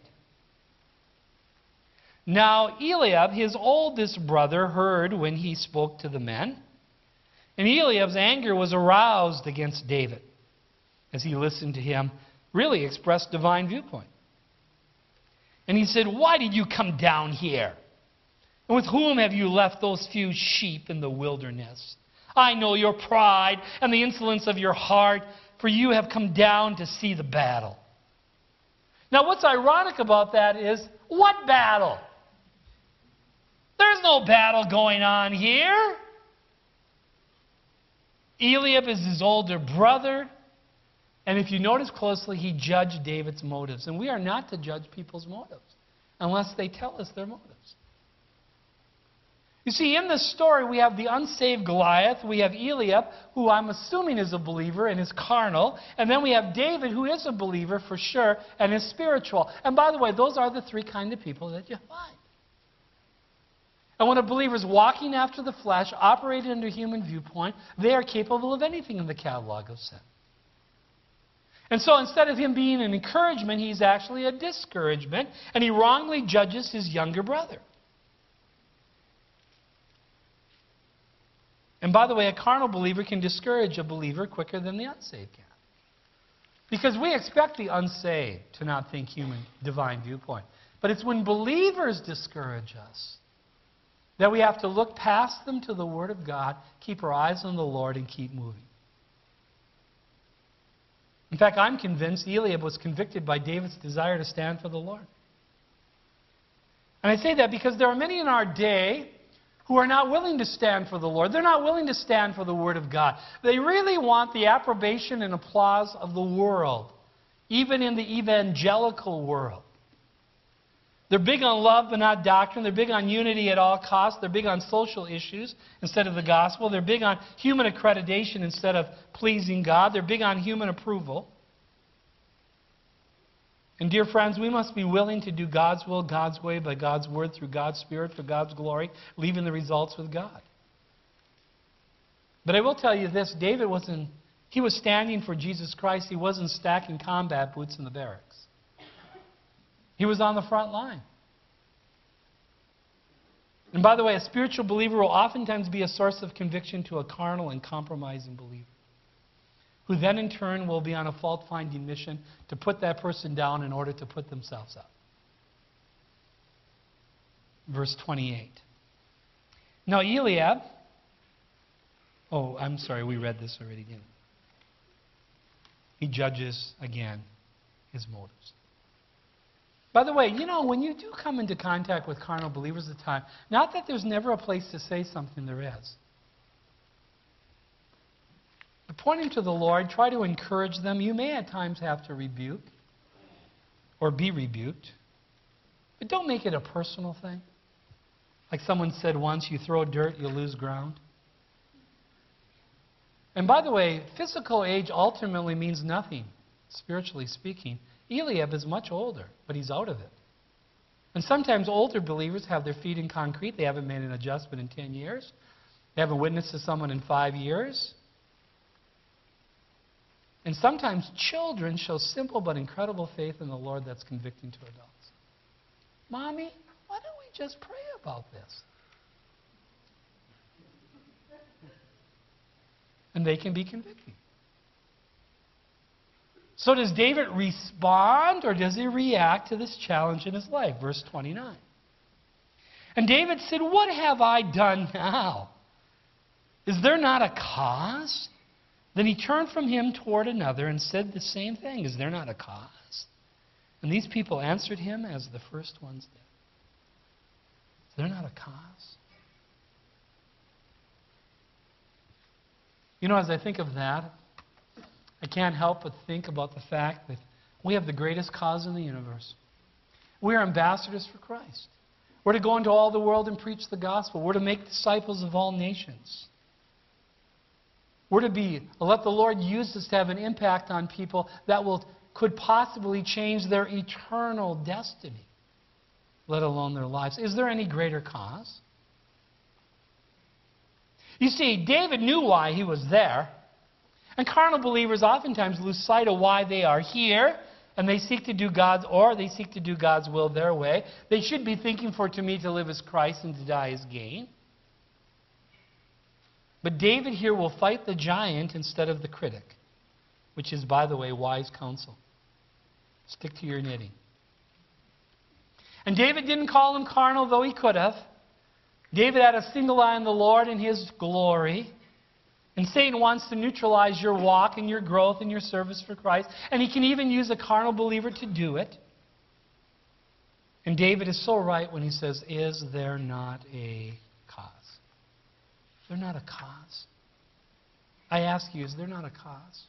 Now Eliab, his oldest brother, heard when he spoke to the men. And Eliab's anger was aroused against David as he listened to him really express divine viewpoint. And he said, Why did you come down here? And with whom have you left those few sheep in the wilderness? I know your pride and the insolence of your heart, for you have come down to see the battle. Now what's ironic about that is, what battle? There's no battle going on here. Eliab is his older brother. And if you notice closely, he judged David's motives. And we are not to judge people's motives unless they tell us their motives. You see, in this story, we have the unsaved Goliath. We have Eliab, who I'm assuming is a believer and is carnal. And then we have David, who is a believer for sure and is spiritual. And by the way, those are the three kind of people that you find. And when a believer is walking after the flesh, operating under human viewpoint, they are capable of anything in the catalog of sin. And so instead of him being an encouragement, he's actually a discouragement, and he wrongly judges his younger brother. And by the way, a carnal believer can discourage a believer quicker than the unsaved can. Because we expect the unsaved to not think human, divine viewpoint. But it's when believers discourage us that we have to look past them to the Word of God, keep our eyes on the Lord, and keep moving. In fact, I'm convinced Eliab was convicted by David's desire to stand for the Lord. And I say that because there are many in our day who are not willing to stand for the Lord. They're not willing to stand for the Word of God. They really want the approbation and applause of the world, even in the evangelical world. They're big on love but not doctrine. They're big on unity at all costs. They're big on social issues instead of the gospel. They're big on human accreditation instead of pleasing God. They're big on human approval. And dear friends, we must be willing to do God's will, God's way, by God's word, through God's Spirit, for God's glory, leaving the results with God. But I will tell you this, David wasn't, he was standing for Jesus Christ. He wasn't stacking combat boots in the barracks. He was on the front line. And by the way, a spiritual believer will oftentimes be a source of conviction to a carnal and compromising believer, who then in turn will be on a fault-finding mission to put that person down in order to put themselves up. Verse twenty-eight. Now Eliab, oh, I'm sorry, we read this already, didn't we? He judges, again, his motives. By the way, you know, when you do come into contact with carnal believers at the time, not that there's never a place to say something, there is. But point them to the Lord, try to encourage them. You may at times have to rebuke or be rebuked. But don't make it a personal thing. Like someone said once, you throw dirt, you lose ground. And by the way, physical age ultimately means nothing, spiritually speaking. Eliab is much older, but he's out of it. And sometimes older believers have their feet in concrete. They haven't made an adjustment in ten years. They haven't witnessed to someone in five years. And sometimes children show simple but incredible faith in the Lord that's convicting to adults. Mommy, why don't we just pray about this? And they can be convicting. So does David respond or does he react to this challenge in his life? Verse twenty-nine. And David said, what have I done now? Is there not a cause? Then he turned from him toward another and said the same thing. Is there not a cause? And these people answered him as the first ones did. Is there not a cause? You know, as I think of that, I can't help but think about the fact that we have the greatest cause in the universe. We are ambassadors for Christ. We're to go into all the world and preach the gospel. We're to make disciples of all nations. We're to be, let the Lord use us to have an impact on people that will could possibly change their eternal destiny, let alone their lives. Is there any greater cause? You see, David knew why he was there. And carnal believers oftentimes lose sight of why they are here, and they seek to do God's, or they seek to do God's will their way. They should be thinking, for to me to live is Christ and to die is gain. But David here will fight the giant instead of the critic, which is, by the way, wise counsel. Stick to your knitting. And David didn't call him carnal, though he could have. David had a single eye on the Lord and his glory. And Satan wants to neutralize your walk and your growth and your service for Christ. And he can even use a carnal believer to do it. And David is so right when he says, is there not a cause? Is there not a cause? I ask you, is there not a cause?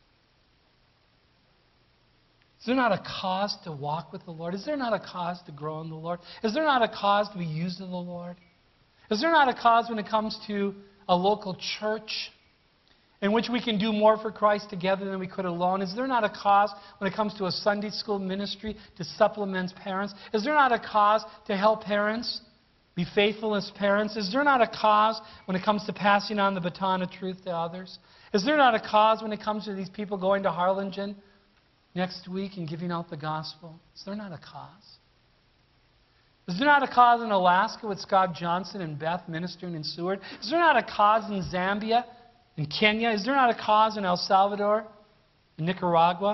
Is there not a cause to walk with the Lord? Is there not a cause to grow in the Lord? Is there not a cause to be used in the Lord? Is there not a cause when it comes to a local church in which we can do more for Christ together than we could alone? Is there not a cause when it comes to a Sunday school ministry to supplement parents? Is there not a cause to help parents be faithful as parents? Is there not a cause when it comes to passing on the baton of truth to others? Is there not a cause when it comes to these people going to Harlingen next week and giving out the gospel? Is there not a cause? Is there not a cause in Alaska with Scott Johnson and Beth ministering in Seward? Is there not a cause in Zambia, in Kenya? Is there not a cause in El Salvador, in Nicaragua?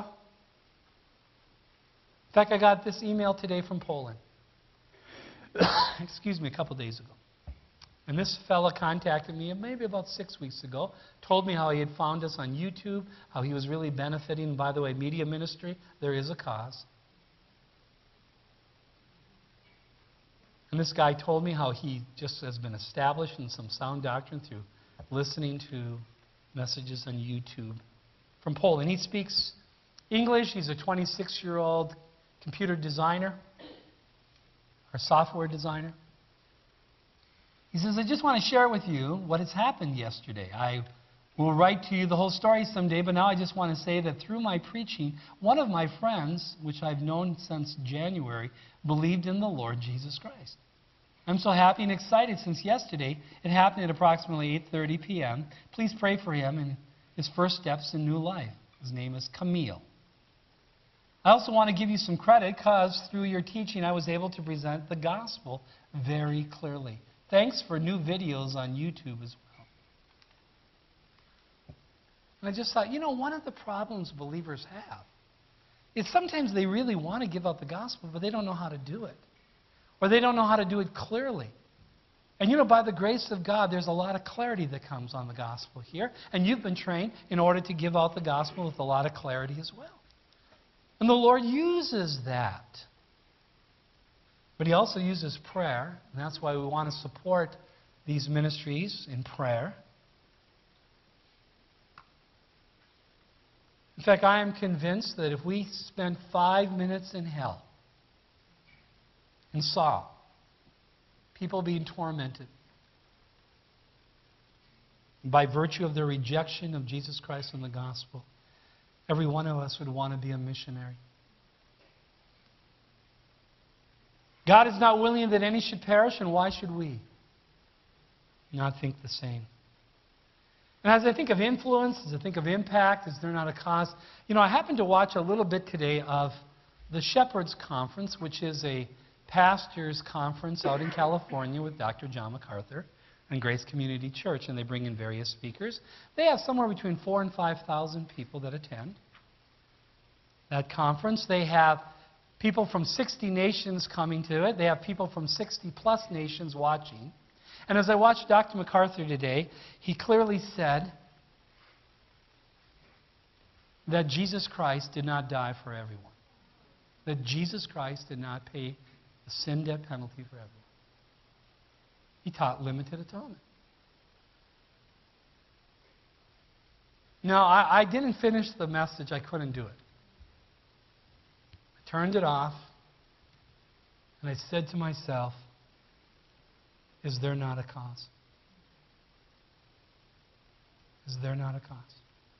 In fact, I got this email today from Poland. Excuse me, a couple days ago. And this fella contacted me maybe about six weeks ago, told me how he had found us on YouTube, how he was really benefiting. By the way, media ministry, there is a cause. And this guy told me how he just has been established in some sound doctrine through listening to messages on YouTube from Poland. He speaks English. He's a twenty-six-year-old computer designer or software designer. He says, I just want to share with you what has happened yesterday. I will write to you the whole story someday, but now I just want to say that through my preaching, one of my friends, which I've known since January, believed in the Lord Jesus Christ. I'm so happy and excited since yesterday. It happened at approximately eight thirty p.m. Please pray for him and his first steps in new life. His name is Camille. I also want to give you some credit because through your teaching I was able to present the gospel very clearly. Thanks for new videos on YouTube as well. And I just thought, you know, one of the problems believers have is sometimes they really want to give out the gospel, but they don't know how to do it. Or they don't know how to do it clearly. And you know, by the grace of God, there's a lot of clarity that comes on the gospel here. And you've been trained in order to give out the gospel with a lot of clarity as well. And the Lord uses that. But He also uses prayer, and that's why we want to support these ministries in prayer. In fact, I am convinced that if we spend five minutes in hell and saw people being tormented, By virtue of their rejection of Jesus Christ and the gospel, every one of us would want to be a missionary. God is not willing that any should perish, and why should we not think the same? And as I think of influence, as I think of impact, is there not a cause? You know, I happened to watch a little bit today of the Shepherds Conference, which is a pastors' conference out in California with Doctor John MacArthur and Grace Community Church, and they bring in various speakers. They have somewhere between four and five thousand people that attend that conference. They have people from sixty nations coming to it. They have people from sixty plus nations watching. And as I watched Doctor MacArthur today, he clearly said that Jesus Christ did not die for everyone. That Jesus Christ did not pay the sin debt penalty for everyone. He taught limited atonement. No, I, I didn't finish the message. I couldn't do it. I turned it off, and I said to myself, is there not a cause? Is there not a cause?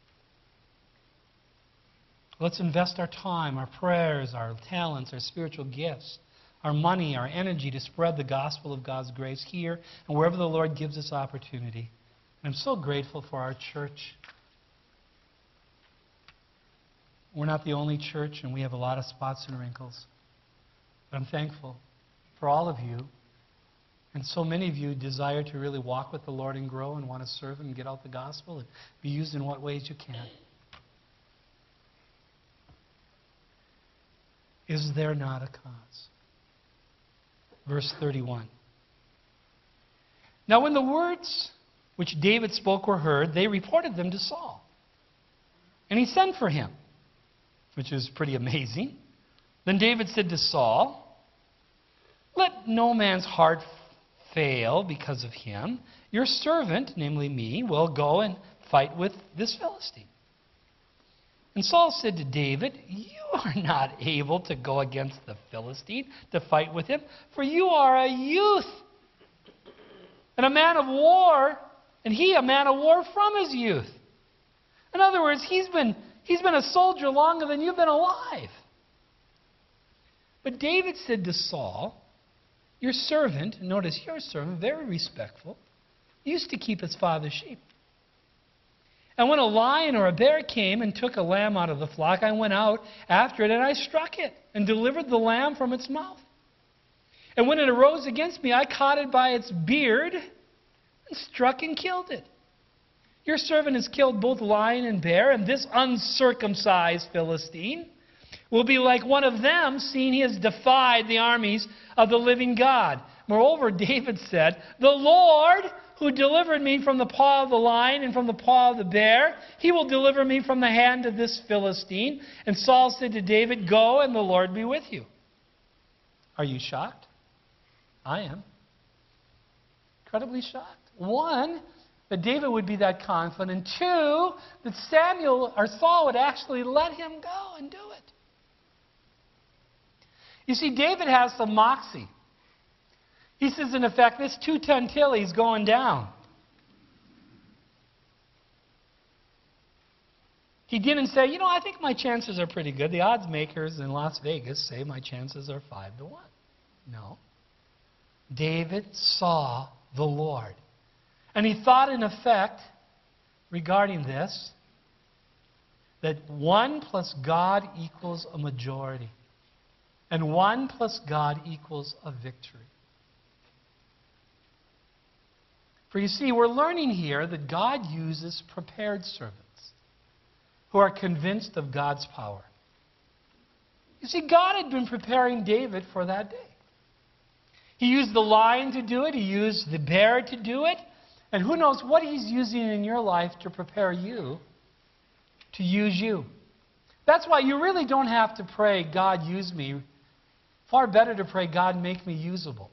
Let's invest our time, our prayers, our talents, our spiritual gifts, our money, our energy to spread the gospel of God's grace here and wherever the Lord gives us opportunity. And I'm so grateful for our church. We're not the only church, and we have a lot of spots and wrinkles. But I'm thankful for all of you. And so many of you desire to really walk with the Lord and grow and want to serve Him and get out the gospel and be used in what ways you can. Is there not a cause? Verse thirty-one. Now when the words which David spoke were heard, they reported them to Saul. And he sent for him, which is pretty amazing. Then David said to Saul, let no man's heart fail because of him. Your servant, namely me, will go and fight with this Philistine. And Saul said to David, you are not able to go against the Philistine to fight with him, for you are a youth and a man of war, and he a man of war from his youth. In other words, he's been, he's been a soldier longer than you've been alive. But David said to Saul, your servant, notice your servant, very respectful, used to keep his father's sheep. And when a lion or a bear came and took a lamb out of the flock, I went out after it and I struck it and delivered the lamb from its mouth. And when it arose against me, I caught it by its beard and struck and killed it. Your servant has killed both lion and bear, and this uncircumcised Philistine will be like one of them, seeing he has defied the armies of the living God. Moreover, David said, the Lord who delivered me from the paw of the lion and from the paw of the bear, he will deliver me from the hand of this Philistine. And Saul said to David, go and the Lord be with you. Are you shocked? I am. Incredibly shocked. One, that David would be that confident. Two, that Samuel or Saul would actually let him go and do it. You see, David has some moxie. He says, in effect, this two-ton Tilly's going down. He didn't say, you know, I think my chances are pretty good. The odds makers in Las Vegas say my chances are five to one. No. David saw the Lord. And he thought, in effect, regarding this, that one plus God equals a majority. And one plus God equals a victory. For you see, we're learning here that God uses prepared servants who are convinced of God's power. You see, God had been preparing David for that day. He used the lion to do it. He used the bear to do it. And who knows what He's using in your life to prepare you to use you. That's why you really don't have to pray, God, use me. Far better to pray, God, make me usable.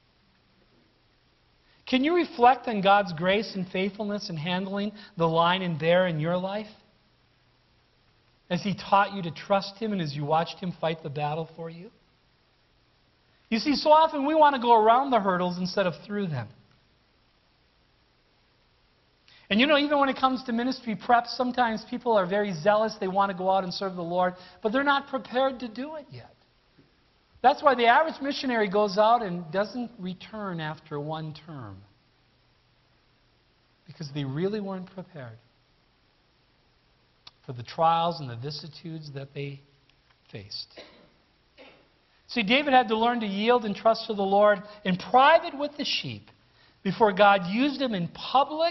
Can you reflect on God's grace and faithfulness in handling the lion and bear in your life? As He taught you to trust Him and as you watched Him fight the battle for you? You see, so often we want to go around the hurdles instead of through them. And you know, even when it comes to ministry prep, sometimes people are very zealous. They want to go out and serve the Lord, but they're not prepared to do it yet. That's why the average missionary goes out and doesn't return after one term. Because they really weren't prepared for the trials and the vicissitudes that they faced. See, David had to learn to yield and trust to the Lord in private with the sheep before God used him in public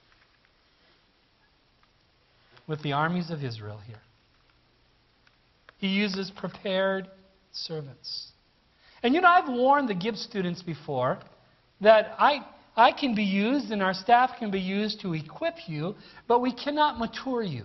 with the armies of Israel here. He uses prepared servants. And you know, I've warned the Gibbs students before that I, I can be used and our staff can be used to equip you, but we cannot mature you.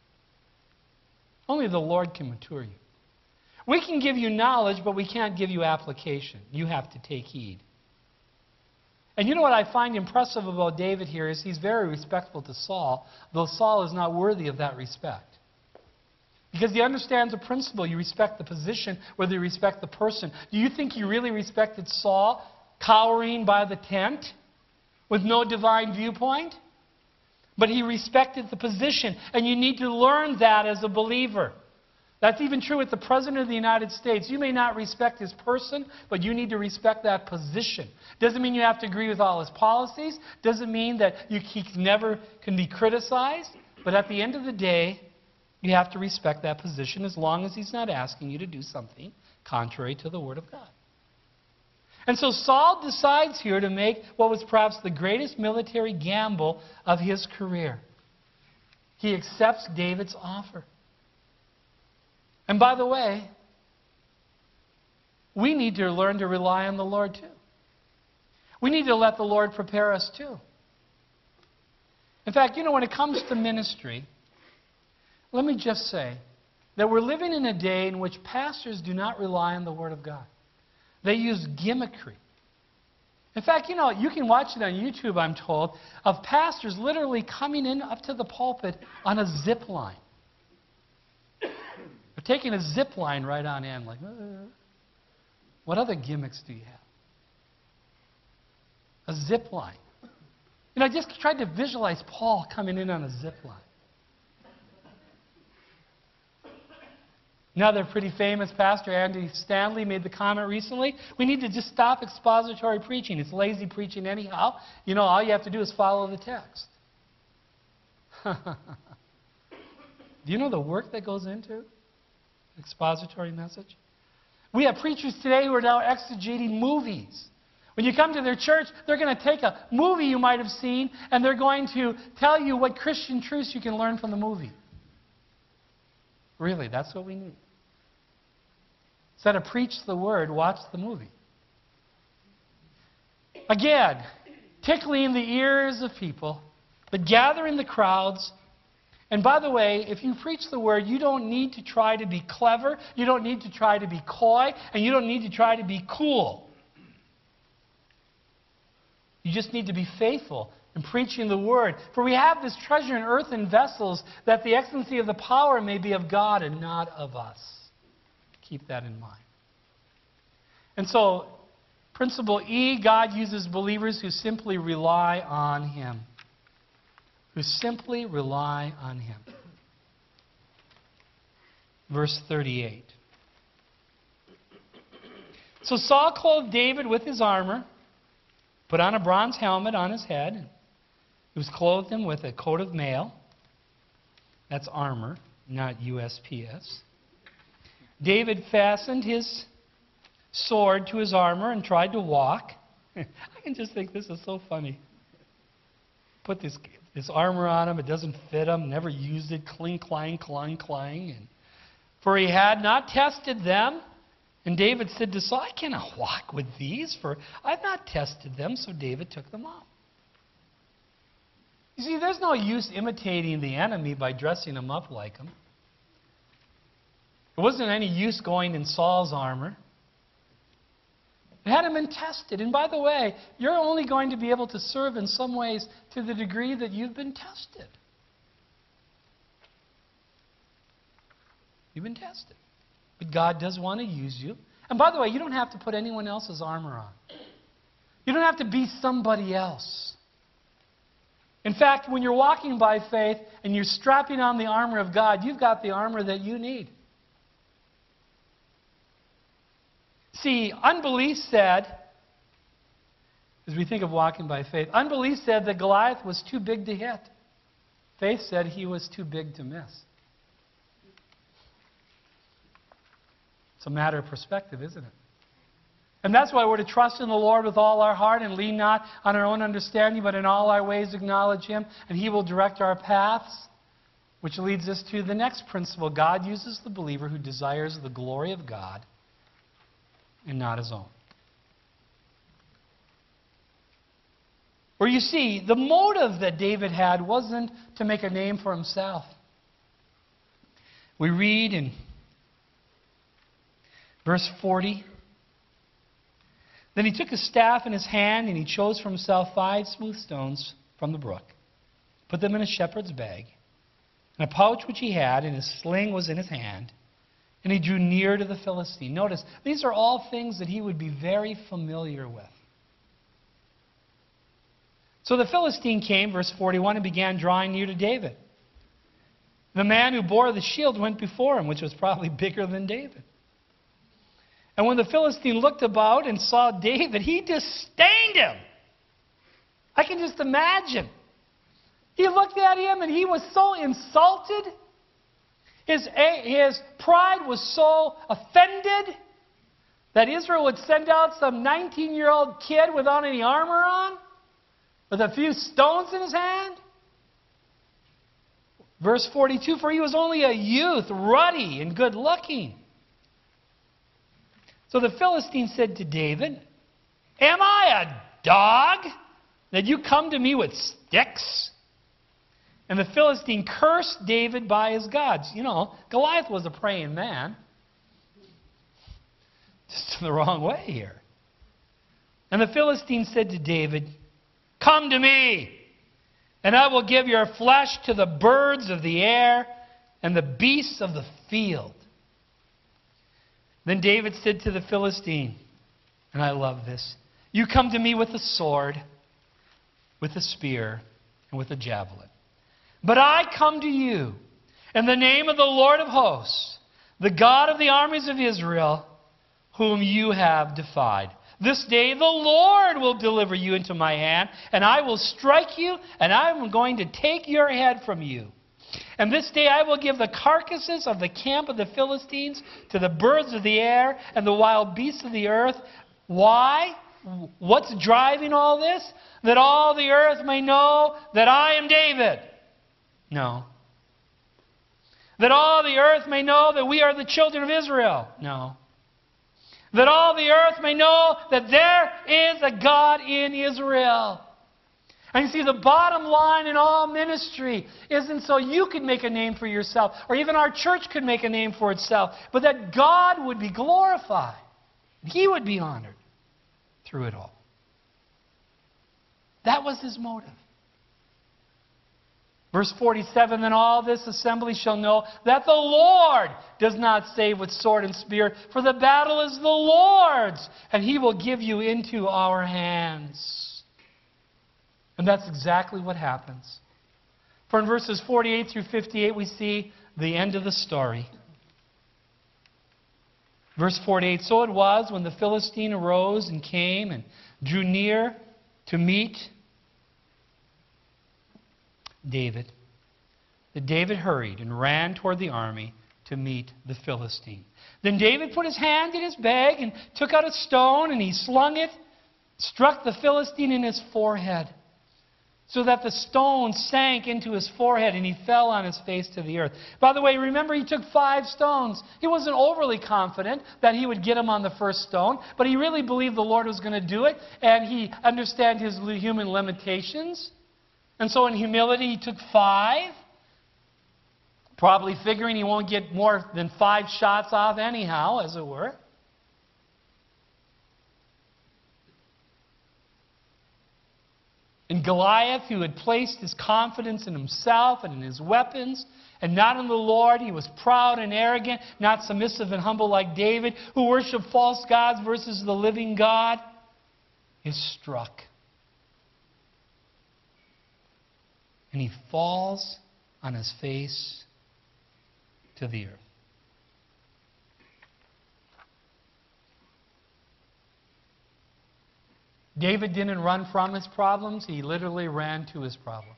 Only the Lord can mature you. We can give you knowledge, but we can't give you application. You have to take heed. And you know what I find impressive about David here is he's very respectful to Saul, though Saul is not worthy of that respect. Because he understands a principle. You respect the position, whether you respect the person. Do you think he really respected Saul cowering by the tent with no divine viewpoint? But he respected the position. And you need to learn that as a believer. That's even true with the President of the United States. You may not respect his person, but you need to respect that position. Doesn't mean you have to agree with all his policies. Doesn't mean that you, he never can be criticized. But at the end of the day, you have to respect that position as long as he's not asking you to do something contrary to the Word of God. And so Saul decides here to make what was perhaps the greatest military gamble of his career. He accepts David's offer. And by the way, we need to learn to rely on the Lord too. We need to let the Lord prepare us too. In fact, you know, when it comes to ministry, let me just say that we're living in a day in which pastors do not rely on the Word of God. They use gimmickry. In fact, you know, you can watch it on YouTube, I'm told, of pastors literally coming in up to the pulpit on a zip line. They're taking a zip line right on in. Like, uh, what other gimmicks do you have? A zip line. You know, I just tried to visualize Paul coming in on a zip line. Another pretty famous pastor, Andy Stanley, made the comment recently, we need to just stop expository preaching. It's lazy preaching anyhow. You know, all you have to do is follow the text. Do you know the work that goes into expository message? We have preachers today who are now exegeting movies. When you come to their church, they're going to take a movie you might have seen and they're going to tell you what Christian truths you can learn from the movie. Really, that's what we need. Instead of preach the word, watch the movie. Again, tickling the ears of people, but gathering the crowds. And by the way, if you preach the word, you don't need to try to be clever, you don't need to try to be coy, and you don't need to try to be cool. You just need to be faithful in preaching the word. For we have this treasure in earthen vessels, that the excellency of the power may be of God and not of us. Keep that in mind. And so, principle E, God uses believers who simply rely on Him. Who simply rely on Him. Verse thirty-eight. So Saul clothed David with his armor, put on a bronze helmet on his head. He was clothed him with a coat of mail. That's armor, not U S P S. David fastened his sword to his armor and tried to walk. I can just think this is so funny. Put this, this armor on him. It doesn't fit him. Never used it. Cling, clang, clang, clang. And, for he had not tested them. And David said to Saul, I cannot walk with these, for I've not tested them. So David took them off. You see, there's no use imitating the enemy by dressing him up like him. There wasn't any use going in Saul's armor. It hadn't been tested. And by the way, you're only going to be able to serve in some ways to the degree that you've been tested. You've been tested. But God does want to use you. And by the way, you don't have to put anyone else's armor on. You don't have to be somebody else. In fact, when you're walking by faith and you're strapping on the armor of God, you've got the armor that you need. See, unbelief said, as we think of walking by faith, unbelief said that Goliath was too big to hit. Faith said he was too big to miss. It's a matter of perspective, isn't it? And that's why we're to trust in the Lord with all our heart and lean not on our own understanding, but in all our ways acknowledge Him, and He will direct our paths, which leads us to the next principle. God uses the believer who desires the glory of God and not his own. Where you see, the motive that David had wasn't to make a name for himself. We read in verse forty, then he took a staff in his hand and he chose for himself five smooth stones from the brook, put them in a shepherd's bag, and a pouch which he had, and his sling was in his hand, and he drew near to the Philistine. Notice, these are all things that he would be very familiar with. So the Philistine came, verse forty-one, and began drawing near to David. The man who bore the shield went before him, which was probably bigger than David. And when the Philistine looked about and saw David, he disdained him. I can just imagine. He looked at him and he was so insulted. His, his pride was so offended that Israel would send out some nineteen-year-old kid without any armor on, with a few stones in his hand. Verse forty-two, for he was only a youth, ruddy and good-looking. So the Philistine said to David, am I a dog that you come to me with sticks? And the Philistine cursed David by his gods. You know, Goliath was a praying man. Just in the wrong way here. And the Philistine said to David, come to me, and I will give your flesh to the birds of the air and the beasts of the field. Then David said to the Philistine, and I love this, you come to me with a sword, with a spear, and with a javelin. But I come to you in the name of the Lord of hosts, the God of the armies of Israel, whom you have defied. This day the Lord will deliver you into my hand, and I will strike you, and I am going to take your head from you. And this day I will give the carcasses of the camp of the Philistines to the birds of the air and the wild beasts of the earth. Why? What's driving all this? That all the earth may know that I am David. No. That all the earth may know that we are the children of Israel. No. That all the earth may know that there is a God in Israel. And you see, the bottom line in all ministry isn't so you could make a name for yourself, or even our church could make a name for itself, but that God would be glorified. He would be honored through it all. That was his motive. Verse forty-seven, then all this assembly shall know that the Lord does not save with sword and spear, for the battle is the Lord's, and He will give you into our hands. And that's exactly what happens. For in verses forty-eight through fifty-eight, we see the end of the story. Verse forty-eight, so it was when the Philistine arose and came and drew near to meet David, that David hurried and ran toward the army to meet the Philistine. Then David put his hand in his bag and took out a stone, and he slung it, struck the Philistine in his forehead, so that the stone sank into his forehead and he fell on his face to the earth. By the way, remember he took five stones. He wasn't overly confident that he would get him on the first stone, but he really believed the Lord was going to do it, and he understood his human limitations. And so in humility, he took five, probably figuring he won't get more than five shots off anyhow, as it were. And Goliath, who had placed his confidence in himself and in his weapons, and not in the Lord, he was proud and arrogant, not submissive and humble like David, who worshiped false gods versus the living God, is struck. and he falls on his face to the earth. David didn't run from his problems. He literally ran to his problem.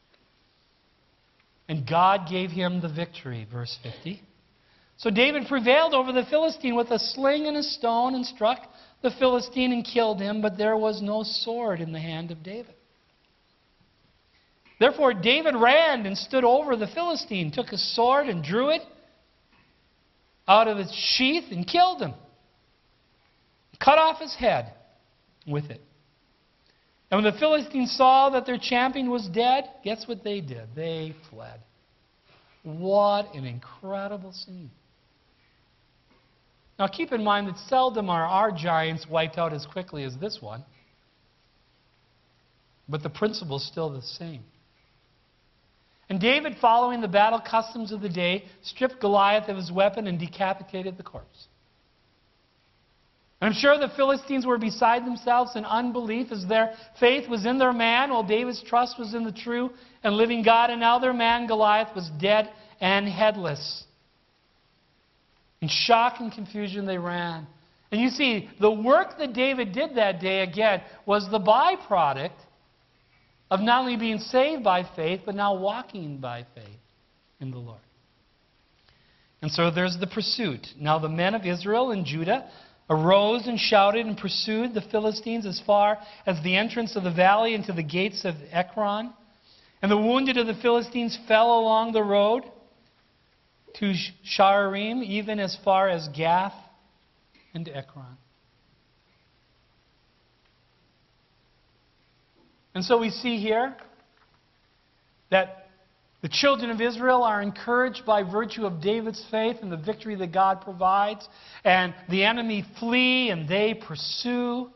And God gave him the victory, verse fifty. So David prevailed over the Philistine with a sling and a stone and struck the Philistine and killed him, but there was no sword in the hand of David. Therefore David ran and stood over the Philistine, took his sword and drew it out of its sheath and killed him. Cut off his head with it. And when the Philistines saw that their champion was dead, guess what they did? They fled. What an incredible scene. Now keep in mind that seldom are our giants wiped out as quickly as this one. But the principle is still the same. And David, following the battle customs of the day, stripped Goliath of his weapon and decapitated the corpse. I'm sure the Philistines were beside themselves in unbelief as their faith was in their man, while David's trust was in the true and living God. And now their man Goliath was dead and headless. In shock and confusion they ran. And you see, the work that David did that day, again, was the byproduct of not only being saved by faith, but now walking by faith in the Lord. And so there's the pursuit. Now the men of Israel and Judah arose and shouted and pursued the Philistines as far as the entrance of the valley into the gates of Ekron. And the wounded of the Philistines fell along the road to Sha'arim, even as far as Gath and Ekron. And so we see here that the children of Israel are encouraged by virtue of David's faith and the victory that God provides. And the enemy flee and they pursue.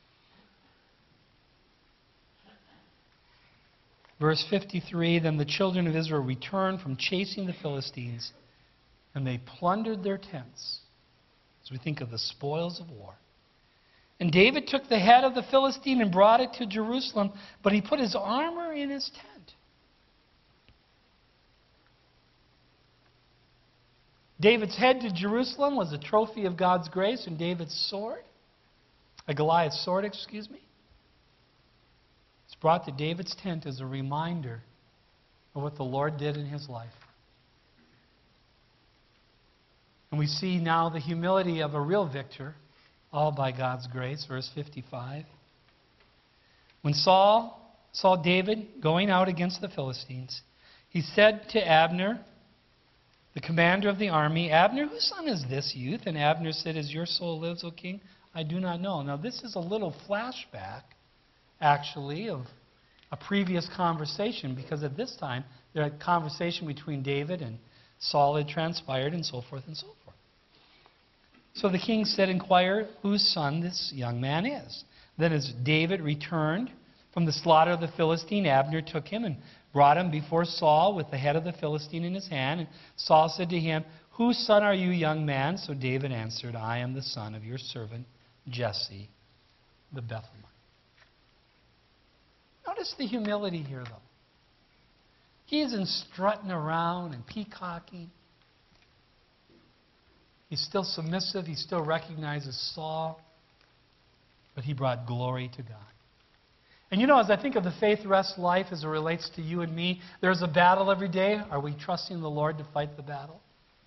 Verse fifty-three, then the children of Israel returned from chasing the Philistines, and they plundered their tents, as we think of the spoils of war. And David took the head of the Philistine and brought it to Jerusalem, but he put his armor in his tent. David's head to Jerusalem was a trophy of God's grace, and David's sword, a Goliath's sword, excuse me, it's brought to David's tent as a reminder of what the Lord did in his life. And we see now the humility of a real victor, all by God's grace. Verse fifty-five. When Saul saw David going out against the Philistines, he said to Abner, the commander of the army, Abner, whose son is this youth? And Abner said, as your soul lives, O king, I do not know. Now this is a little flashback, actually, of a previous conversation, because at this time, there had a conversation between David and Saul had transpired, and so forth and so forth. So the king said, inquire whose son this young man is. Then as David returned from the slaughter of the Philistine, Abner took him and brought him before Saul with the head of the Philistine in his hand. And Saul said to him, whose son are you, young man? So David answered, I am the son of your servant Jesse the Bethlehemite. Notice the humility here, though. He isn't strutting around and peacocking. He's still submissive. He still recognizes Saul. But he brought glory to God. And you know, as I think of the faith rest life as it relates to you and me, there's a battle every day. Are we trusting the Lord to fight the battle?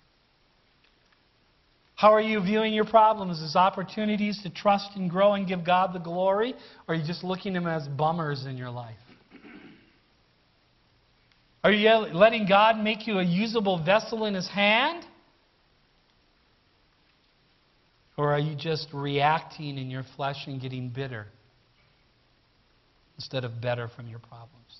How are you viewing your problems? As opportunities to trust and grow and give God the glory? Or are you just looking at them as bummers in your life? Are you letting God make you a usable vessel in His hand? Or are you just reacting in your flesh and getting bitter instead of better from your problems?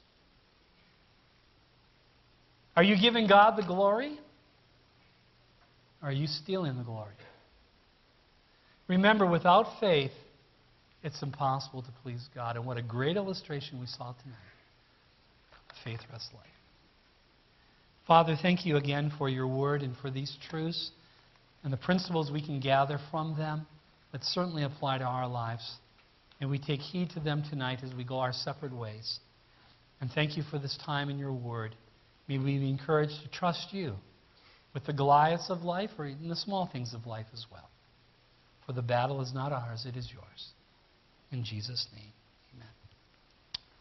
Are you giving God the glory? Or are you stealing the glory? Remember, without faith, it's impossible to please God. And what a great illustration we saw tonight. A faith rest life. Father, thank you again for your word and for these truths and the principles we can gather from them that certainly apply to our lives. And we take heed to them tonight as we go our separate ways. And thank you for this time in your word. May we be encouraged to trust you with the Goliaths of life or even the small things of life as well. For the battle is not ours, it is yours. In Jesus' name.